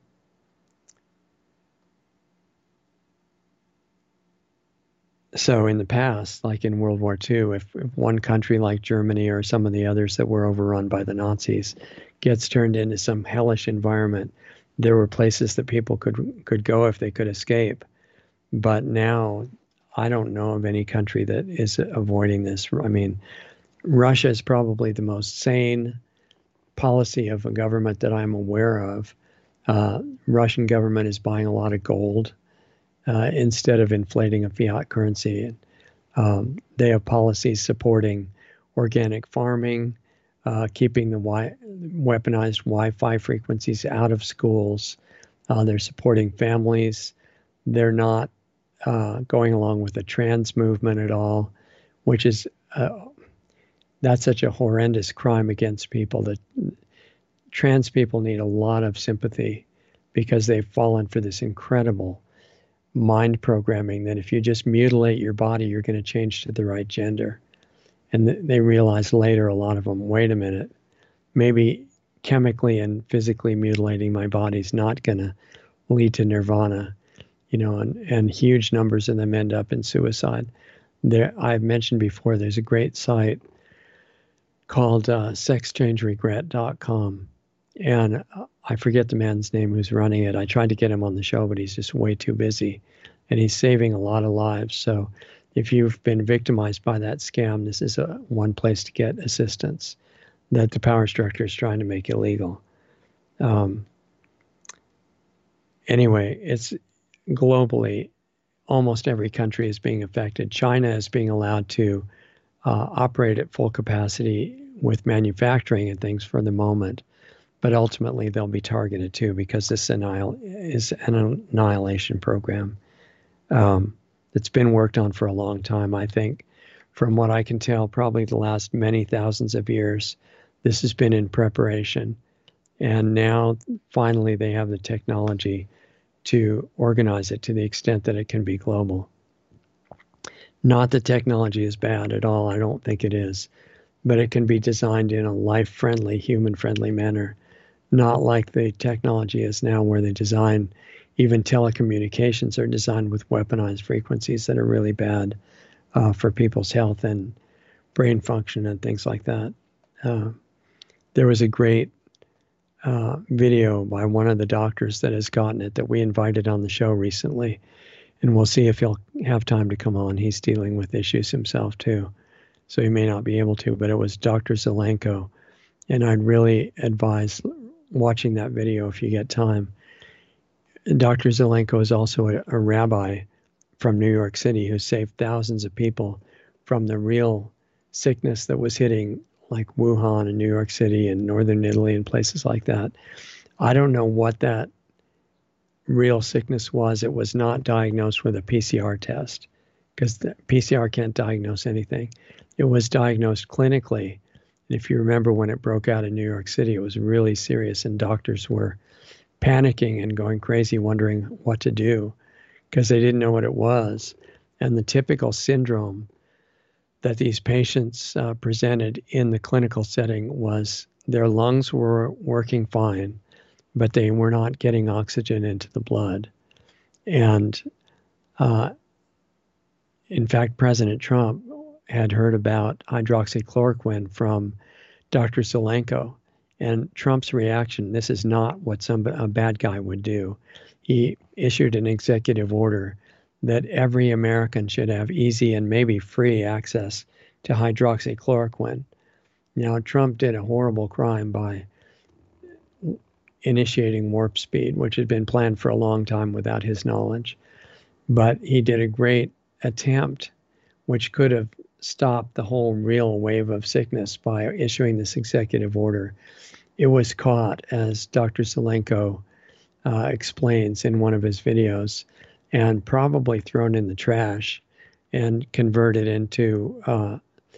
So in the past, like in World War Two, if, if one country like Germany or some of the others that were overrun by the Nazis gets turned into some hellish environment, there were places that people could could go if they could escape. But now, I don't know of any country that is avoiding this. I mean, Russia is probably the most sane policy of a government that I'm aware of. Uh, Russian government is buying a lot of gold Uh, instead of inflating a fiat currency. Um, they have policies supporting organic farming, uh, keeping the wi- weaponized Wi-Fi frequencies out of schools. Uh, they're supporting families. They're not uh, going along with the trans movement at all, which is uh, that's such a horrendous crime against people. That trans people need a lot of sympathy because they've fallen for this incredible mind programming that if you just mutilate your body, you're going to change to the right gender. And th- they realize later, a lot of them, wait a minute, maybe chemically and physically mutilating my body is not going to lead to nirvana, you know, and, and huge numbers of them end up in suicide. There, I've mentioned before, there's a great site called uh, sex change regret dot com. And I forget the man's name who's running it. I tried to get him on the show, but he's just way too busy. And he's saving a lot of lives. So if you've been victimized by that scam, this is a, one place to get assistance that the power structure is trying to make illegal. Um, anyway, it's globally, almost every country is being affected. China is being allowed to uh, operate at full capacity with manufacturing and things for the moment. But ultimately, they'll be targeted too because this annihil- is an annihilation program um, that's been worked on for a long time. I think, from what I can tell, probably the last many thousands of years, this has been in preparation. And now, finally, they have the technology to organize it to the extent that it can be global. Not that technology is bad at all. I don't think it is. But it can be designed in a life-friendly, human-friendly manner. Not like the technology is now where they design, even telecommunications are designed with weaponized frequencies that are really bad uh, for people's health and brain function and things like that. Uh, there was a great uh, video by one of the doctors that has gotten it that we invited on the show recently, and we'll see if he'll have time to come on. He's dealing with issues himself too, so he may not be able to, but it was Doctor Zelenko, and I'd really advise watching that video if you get time. Doctor Zelenko is also a, a rabbi from New York City who saved thousands of people from the real sickness that was hitting like Wuhan and New York City and northern Italy and places like that. I don't know what that real sickness was. It was not diagnosed with a P C R test because the P C R can't diagnose anything. It was diagnosed clinically. And if you remember when it broke out in New York City, it was really serious, and doctors were panicking and going crazy, wondering what to do because they didn't know what it was. And the typical syndrome that these patients uh, presented in the clinical setting was their lungs were working fine, but they were not getting oxygen into the blood. And uh, in fact, President Trump had heard about hydroxychloroquine from Doctor Zelenko, and Trump's reaction, this is not what some a bad guy would do. He issued an executive order that every American should have easy and maybe free access to hydroxychloroquine. Now, Trump did a horrible crime by initiating warp speed, which had been planned for a long time without his knowledge. But he did a great attempt, which could have stopped the whole real wave of sickness by issuing this executive order. It was caught, as Doctor Zelenko uh, explains in one of his videos, and probably thrown in the trash and converted into uh,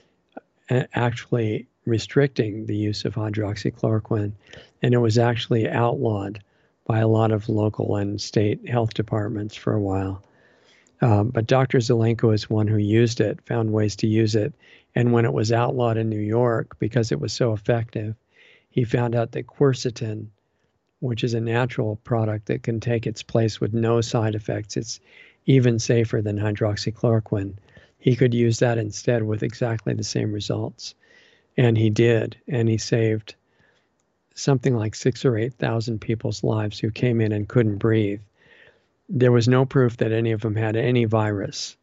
actually restricting the use of hydroxychloroquine. And it was actually outlawed by a lot of local and state health departments for a while. Um, but Doctor Zelenko is one who used it, found ways to use it. And when it was outlawed in New York, because it was so effective, he found out that quercetin, which is a natural product that can take its place with no side effects, it's even safer than hydroxychloroquine. He could use that instead with exactly the same results. And he did. And he saved something like six or eight thousand people's lives who came in and couldn't breathe. There was no proof that any of them had any virus.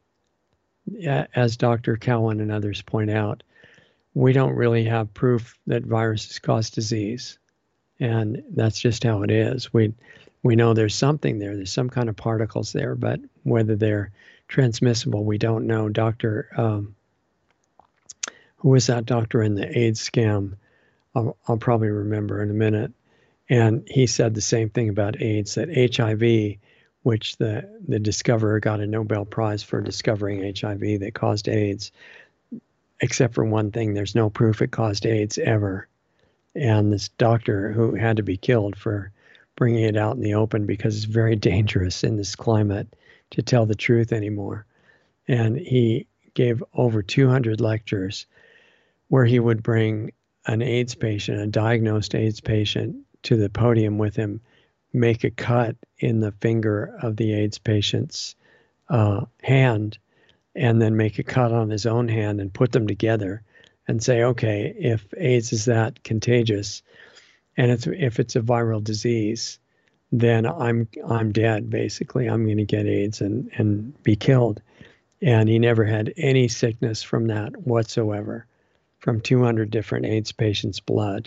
As Doctor Cowan and others point out, we don't really have proof that viruses cause disease. And that's just how it is. We we know there's something there. There's some kind of particles there, but whether they're transmissible, we don't know. Doctor Um, who was that doctor in the AIDS scam? I'll, I'll probably remember in a minute. And he said the same thing about AIDS, that H I V, which the, the discoverer got a Nobel Prize for discovering H I V that caused AIDS, except for one thing, there's no proof it caused AIDS ever. And this doctor who had to be killed for bringing it out in the open because it's very dangerous in this climate to tell the truth anymore. And he gave over two hundred lectures where he would bring an AIDS patient, a diagnosed AIDS patient, to the podium with him, make a cut in the finger of the AIDS patient's uh, hand, and then make a cut on his own hand and put them together and say, okay, if AIDS is that contagious and it's if it's a viral disease, then I'm I'm dead, basically. I'm going to get AIDS and, and be killed. And he never had any sickness from that whatsoever, from two hundred different AIDS patients' blood.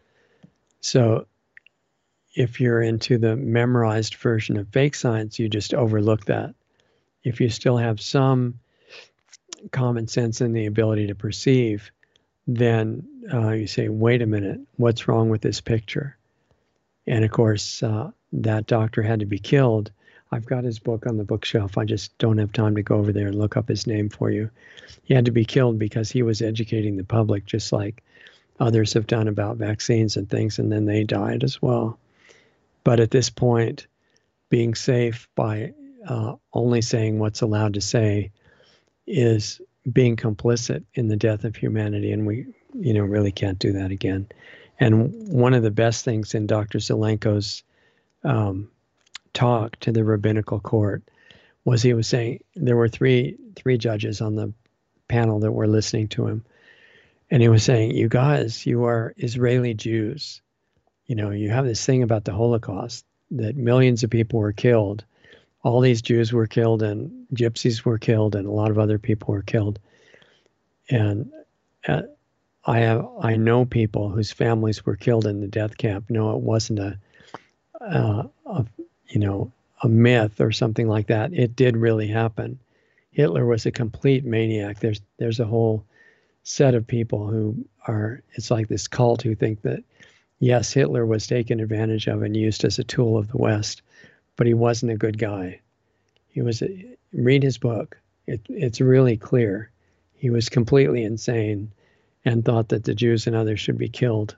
So if you're into the memorized version of fake science, you just overlook that. If you still have some common sense and the ability to perceive, then uh, you say, wait a minute, what's wrong with this picture? And of course, uh, that doctor had to be killed. I've got his book on the bookshelf. I just don't have time to go over there and look up his name for you. He had to be killed because he was educating the public, just like others have done about vaccines and things, and then they died as well. But at this point, being safe by uh, only saying what's allowed to say is being complicit in the death of humanity, and we, you know, really can't do that again. And one of the best things in Doctor Zelenko's um, talk to the rabbinical court was he was saying there were three three judges on the panel that were listening to him, and he was saying, "You guys, you are Israeli Jews. You know, you have this thing about the Holocaust, that millions of people were killed. All these Jews were killed and gypsies were killed and a lot of other people were killed. And uh, I have, I know people whose families were killed in the death camp. No, it wasn't a, uh, a, you know, a myth or something like that. It did really happen. Hitler was a complete maniac. There's, there's a whole set of people who are, it's like this cult who think that, yes, Hitler was taken advantage of and used as a tool of the West, but he wasn't a good guy. He was, a, read his book. It, it's really clear. He was completely insane and thought that the Jews and others should be killed.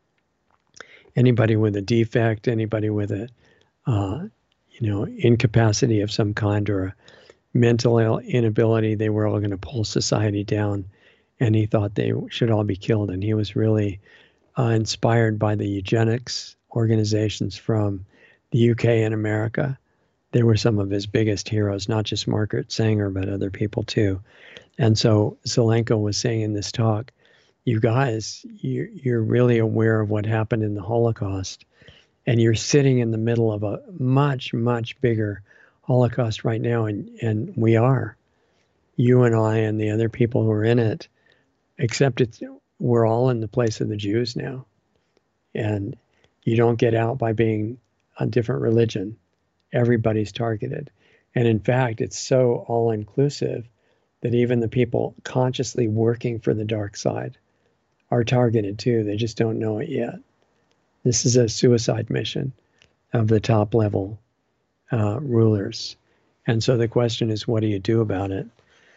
Anybody with a defect, anybody with a, uh, you know, incapacity of some kind or a mental inability, they were all going to pull society down. And he thought they should all be killed. And he was really Uh, inspired by the eugenics organizations from the U K and America. They were some of his biggest heroes, not just Margaret Sanger, but other people too. And so Zelenko was saying in this talk, you guys, you, you're really aware of what happened in the Holocaust, and you're sitting in the middle of a much, much bigger Holocaust right now, and, and we are. You and I and the other people who are in it, except it's we're all in the place of the Jews now. And you don't get out by being a different religion. Everybody's targeted. And in fact, it's so all-inclusive that even the people consciously working for the dark side are targeted too. They just don't know it yet. This is a suicide mission of the top level uh, rulers. And so the question is, what do you do about it?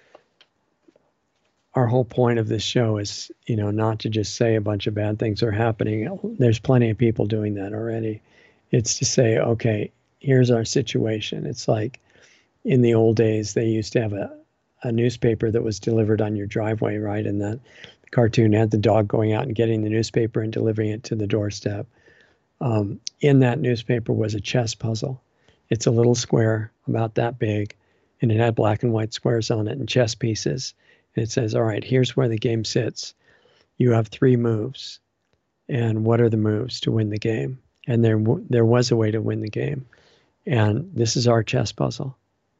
Our whole point of this show is, you know, not to just say a bunch of bad things are happening. There's plenty of people doing that already. It's to say, okay, here's our situation. It's like in the old days, they used to have a, a newspaper that was delivered on your driveway, right? And that cartoon had the dog going out and getting the newspaper and delivering it to the doorstep. Um, in that newspaper was a chess puzzle. It's a little square about that big, and it had black and white squares on it and chess pieces. And it says, all right, here's where the game sits. You have three moves. And what are the moves to win the game? And there, there was a way to win the game. And this is our chess puzzle.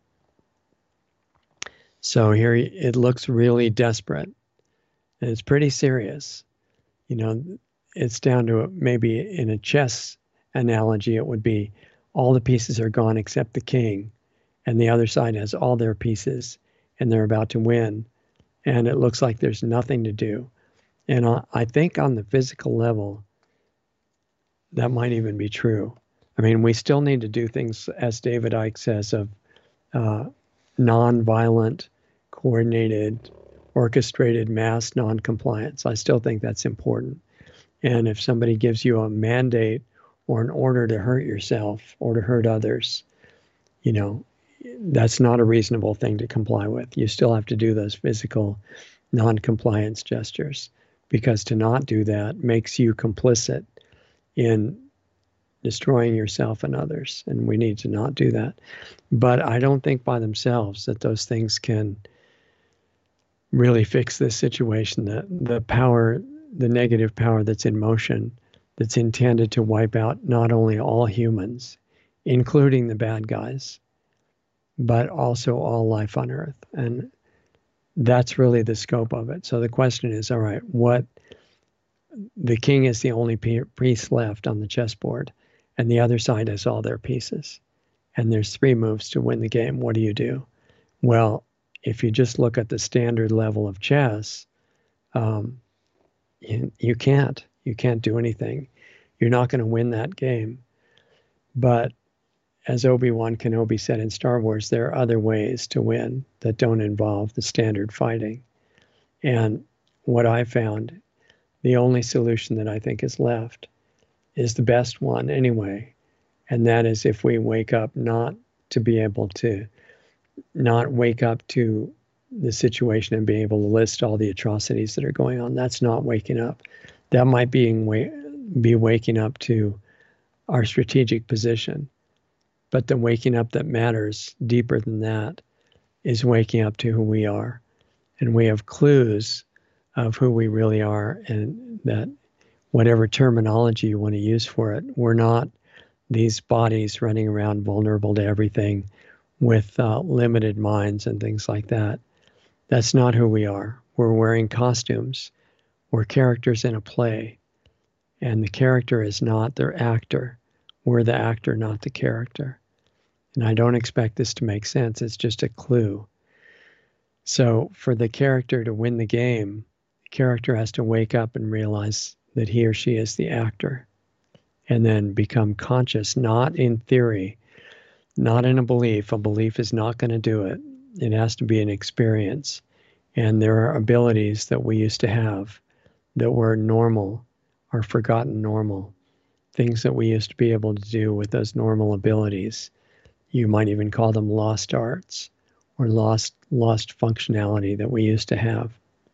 So here it looks really desperate. And it's pretty serious. You know, it's down to maybe in a chess analogy, it would be all the pieces are gone except the king. And the other side has all their pieces and they're about to win. and it looks like there's nothing to do. And I, I think on the physical level, that might even be true. I mean, we still need to do things, as David Icke says, of uh, non-violent, coordinated, orchestrated mass non-compliance. I still think that's important. And if somebody gives you a mandate or an order to hurt yourself or to hurt others, you know, that's not a reasonable thing to comply with. You still have to do those physical non-compliance gestures, because to not do that makes you complicit in destroying yourself and others, and we need to not do that. But I don't think by themselves that those things can really fix this situation. The, the power, the negative power that's in motion, that's intended to wipe out not only all humans, including the bad guys, but also all life on Earth. And that's really the scope of it. So the question is, all right, what, the king is the only piece left on the chessboard, and the other side has all their pieces. And there's three moves to win the game. What do you do? Well, if you just look at the standard level of chess, um, you, you can't. You can't do anything. You're not going to win that game. But as Obi-Wan Kenobi said in Star Wars, there are other ways to win that don't involve the standard fighting. And what I found, the only solution that I think is left is the best one anyway. And that is if we wake up not to be able to, not wake up to the situation and be able to list all the atrocities that are going on. That's not waking up. That might be, be waking up to our strategic position. But the waking up that matters deeper than that is waking up to who we are. And we have clues of who we really are, and that whatever terminology you want to use for it, we're not these bodies running around vulnerable to everything with uh, limited minds and things like that. That's not who we are. We're wearing costumes. We're characters in a play. And the character is not their actor. We're the actor, not the character. And I don't expect this to make sense. It's just a clue. So for the character to win the game, the character has to wake up and realize that he or she is the actor, and then become conscious, not in theory, not in a belief. A belief is not going to do it. It has to be an experience. And there are abilities that we used to have that were normal or forgotten normal, things that we used to be able to do with those normal abilities. You might even call them lost arts or lost lost functionality that we used to have.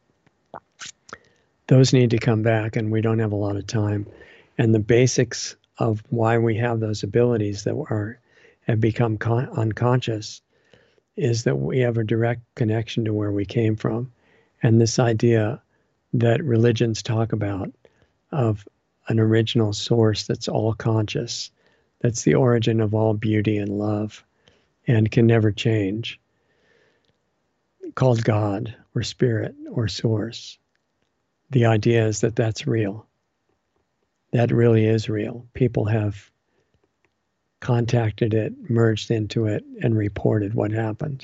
Those need to come back, and we don't have a lot of time. And the basics of why we have those abilities that are have become con- unconscious is that we have a direct connection to where we came from. And this idea that religions talk about of an original source that's all conscious, that's the origin of all beauty and love and can never change, called God or spirit or source. The idea is that that's real. That really is real. People have contacted it, merged into it, and reported what happened.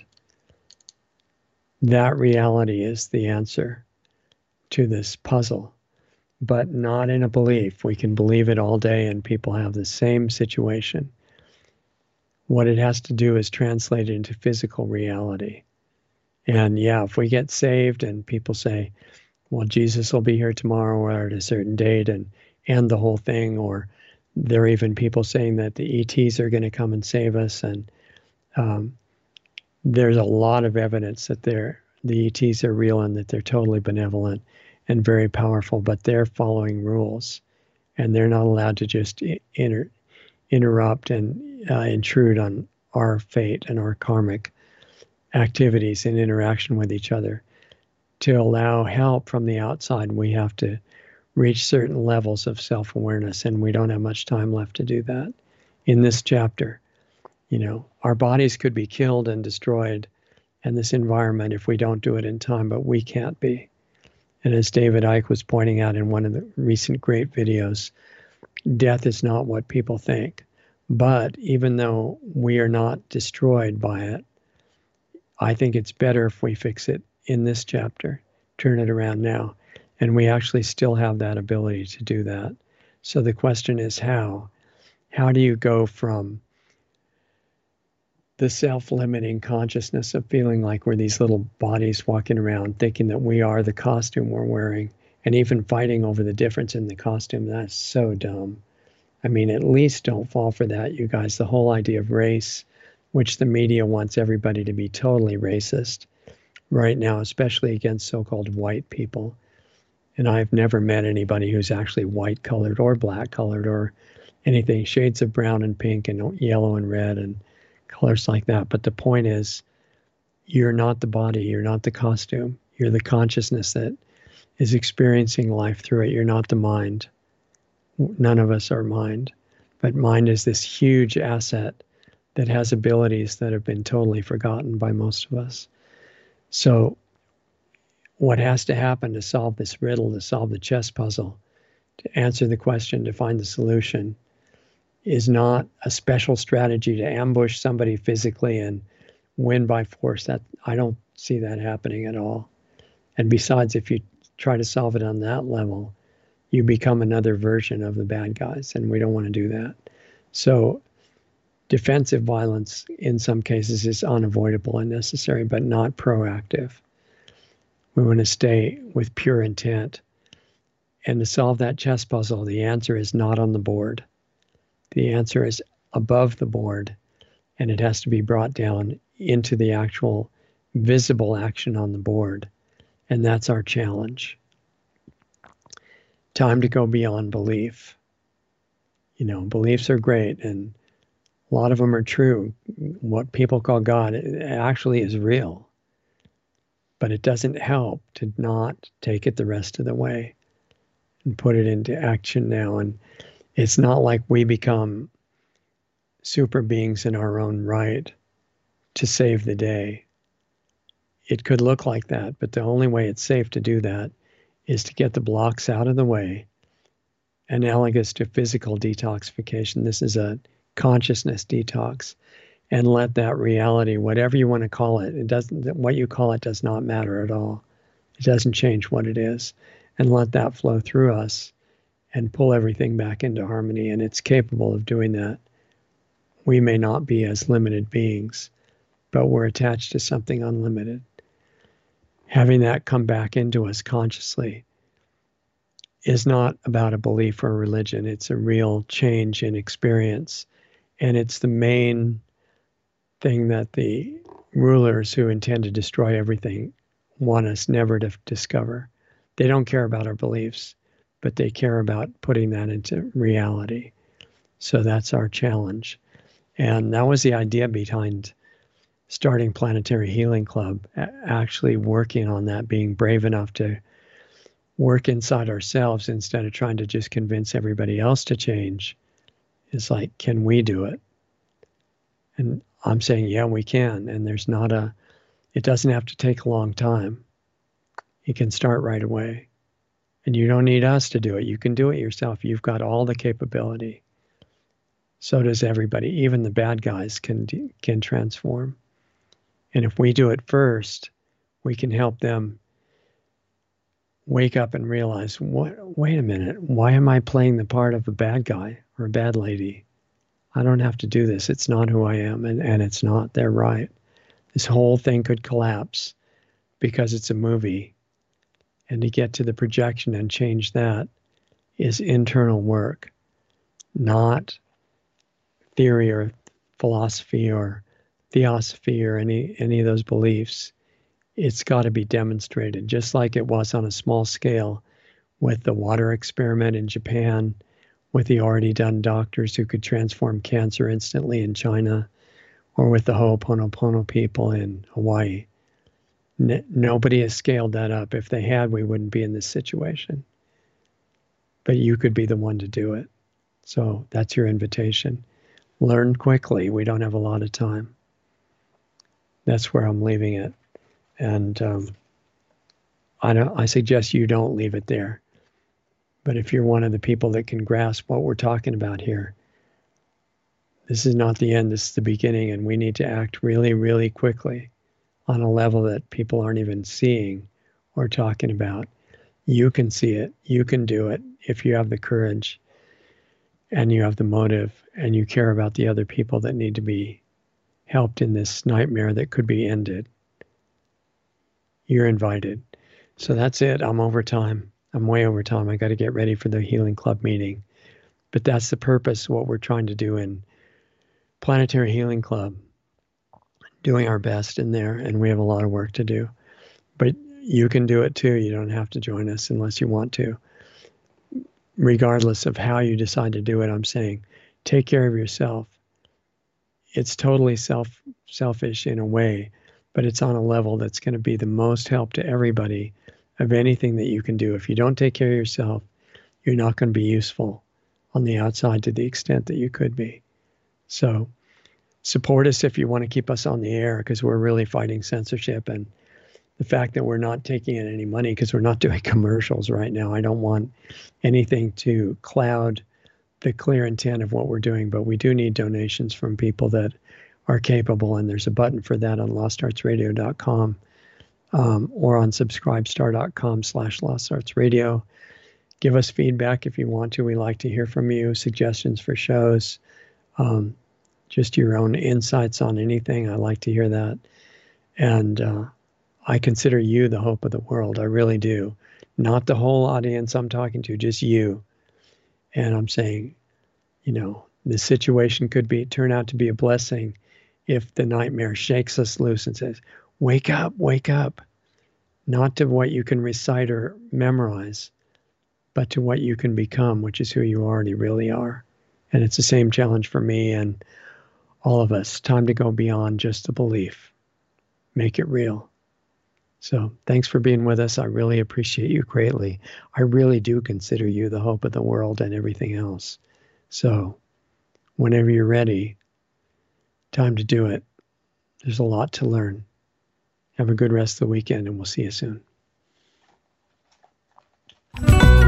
That reality is the answer to this puzzle, but not in a belief. We can believe it all day and people have the same situation. What it has to do is translate it into physical reality. And yeah, if we get saved and people say, well, Jesus will be here tomorrow or at a certain date and end the whole thing, or there are even people saying that the E Ts are going to come and save us. And um, there's a lot of evidence that they're, the E Ts are real and that they're totally benevolent and very powerful, but they're following rules and they're not allowed to just inter, interrupt and uh, intrude on our fate and our karmic activities in interaction with each other. To allow help from the outside, we have to reach certain levels of self-awareness, and we don't have much time left to do that. In this chapter, you know, our bodies could be killed and destroyed in this environment if we don't do it in time, but we can't be. And as David Icke was pointing out in one of the recent great videos, death is not what people think. But even though we are not destroyed by it, I think it's better if we fix it in this chapter, turn it around now. And we actually still have that ability to do that. So the question is how? How do you go from the self-limiting consciousness of feeling like we're these little bodies walking around thinking that we are the costume we're wearing, and even fighting over the difference in the costume? That's so dumb. I mean, at least don't fall for that, you guys. The whole idea of race, which the media wants everybody to be totally racist right now, especially against so-called white people. And I've never met anybody who's actually white colored or black colored or anything, shades of brown and pink and yellow and red and colors like that. But the point is, you're not the body, you're not the costume, you're the consciousness that is experiencing life through it. You're not the mind. None of us are mind, but mind is this huge asset that has abilities that have been totally forgotten by most of us. So what has to happen to solve this riddle, to solve the chess puzzle, to answer the question, to find the solution, is not a special strategy to ambush somebody physically and win by force. That I don't see that happening at all. And besides, if you try to solve it on that level, you become another version of the bad guys, and we don't want to do that. So defensive violence in some cases is unavoidable and necessary, but not proactive. We want to stay with pure intent. And to solve that chess puzzle, the answer is not on the board. The answer is above the board, and it has to be brought down into the actual visible action on the board. And that's our challenge. Time to go beyond belief. You know, beliefs are great, and a lot of them are true. What people call God actually is real. But it doesn't help to not take it the rest of the way and put it into action now. And it's not like we become super beings in our own right to save the day. It could look like that, but the only way it's safe to do that is to get the blocks out of the way, analogous to physical detoxification. This is a consciousness detox, and let that reality, whatever you want to call it, it doesn't, what you call it does not matter at all. It doesn't change what it is, and let that flow through us and pull everything back into harmony. And it's capable of doing that. We may not be as limited beings, but we're attached to something unlimited. Having that come back into us consciously is not about a belief or a religion. It's a real change in experience. And it's the main thing that the rulers who intend to destroy everything want us never to discover. They don't care about our beliefs, but they care about putting that into reality. So that's our challenge. And that was the idea behind starting Planetary Healing Club, actually working on that, being brave enough to work inside ourselves instead of trying to just convince everybody else to change. It's like, can we do it? And I'm saying, yeah, we can. And there's not a, it doesn't have to take a long time. You can start right away. And you don't need us to do it. You can do it yourself. You've got all the capability. So does everybody. Even the bad guys can can transform. And if we do it first, we can help them wake up and realize, what, wait a minute, why am I playing the part of a bad guy or a bad lady? I don't have to do this. It's not who I am. And, and it's not. They're right. This whole thing could collapse because it's a movie. And to get to the projection and change that is internal work, not theory or philosophy or theosophy or any, any of those beliefs. It's got to be demonstrated, just like it was on a small scale with the water experiment in Japan, with the already done doctors who could transform cancer instantly in China, or with the Ho'oponopono people in Hawaii. N- nobody has scaled that up. If they had, we wouldn't be in this situation. But you could be the one to do it. So that's your invitation. Learn quickly. We don't have a lot of time. That's where I'm leaving it. And um, I, don't, I suggest you don't leave it there. But if you're one of the people that can grasp what we're talking about here, this is not the end, this is the beginning, and we need to act really, really quickly. on a level that people aren't even seeing or talking about. You can see it. You can do it if you have the courage and you have the motive and you care about the other people that need to be helped in this nightmare that could be ended. You're invited. So that's it. I'm over time. I'm way over time. I got to get ready for the Healing Club meeting. But that's the purpose, what we're trying to do in Planetary Healing Club, doing our best in there, and we have a lot of work to do. But you can do it too. You don't have to join us unless you want to. Regardless of how you decide to do it, I'm saying take care of yourself. It's totally self selfish in a way, but it's on a level that's going to be the most help to everybody of anything that you can do. If you don't take care of yourself, you're not going to be useful on the outside to the extent that you could be. So support us if you want to keep us on the air, because we're really fighting censorship and the fact that we're not taking in any money because we're not doing commercials right now. I don't want anything to cloud the clear intent of what we're doing, but we do need donations from people that are capable, and there's a button for that on lost arts radio dot com um, or on subscribestar dot com slash lost arts radio. Give us feedback if you want to. We like to hear from you, suggestions for shows, um, just your own insights on anything. I like to hear that. And uh, I consider you the hope of the world. I really do. Not the whole audience I'm talking to, just you. And I'm saying, you know, the situation could be turn out to be a blessing if the nightmare shakes us loose and says, wake up, wake up. Not to what you can recite or memorize, but to what you can become, which is who you already really are. And it's the same challenge for me and all of us. Time to go beyond just the belief. Make it real. So thanks for being with us. I really appreciate you greatly. I really do consider you the hope of the world and everything else. So whenever you're ready, time to do it. There's a lot to learn. Have a good rest of the weekend, and we'll see you soon.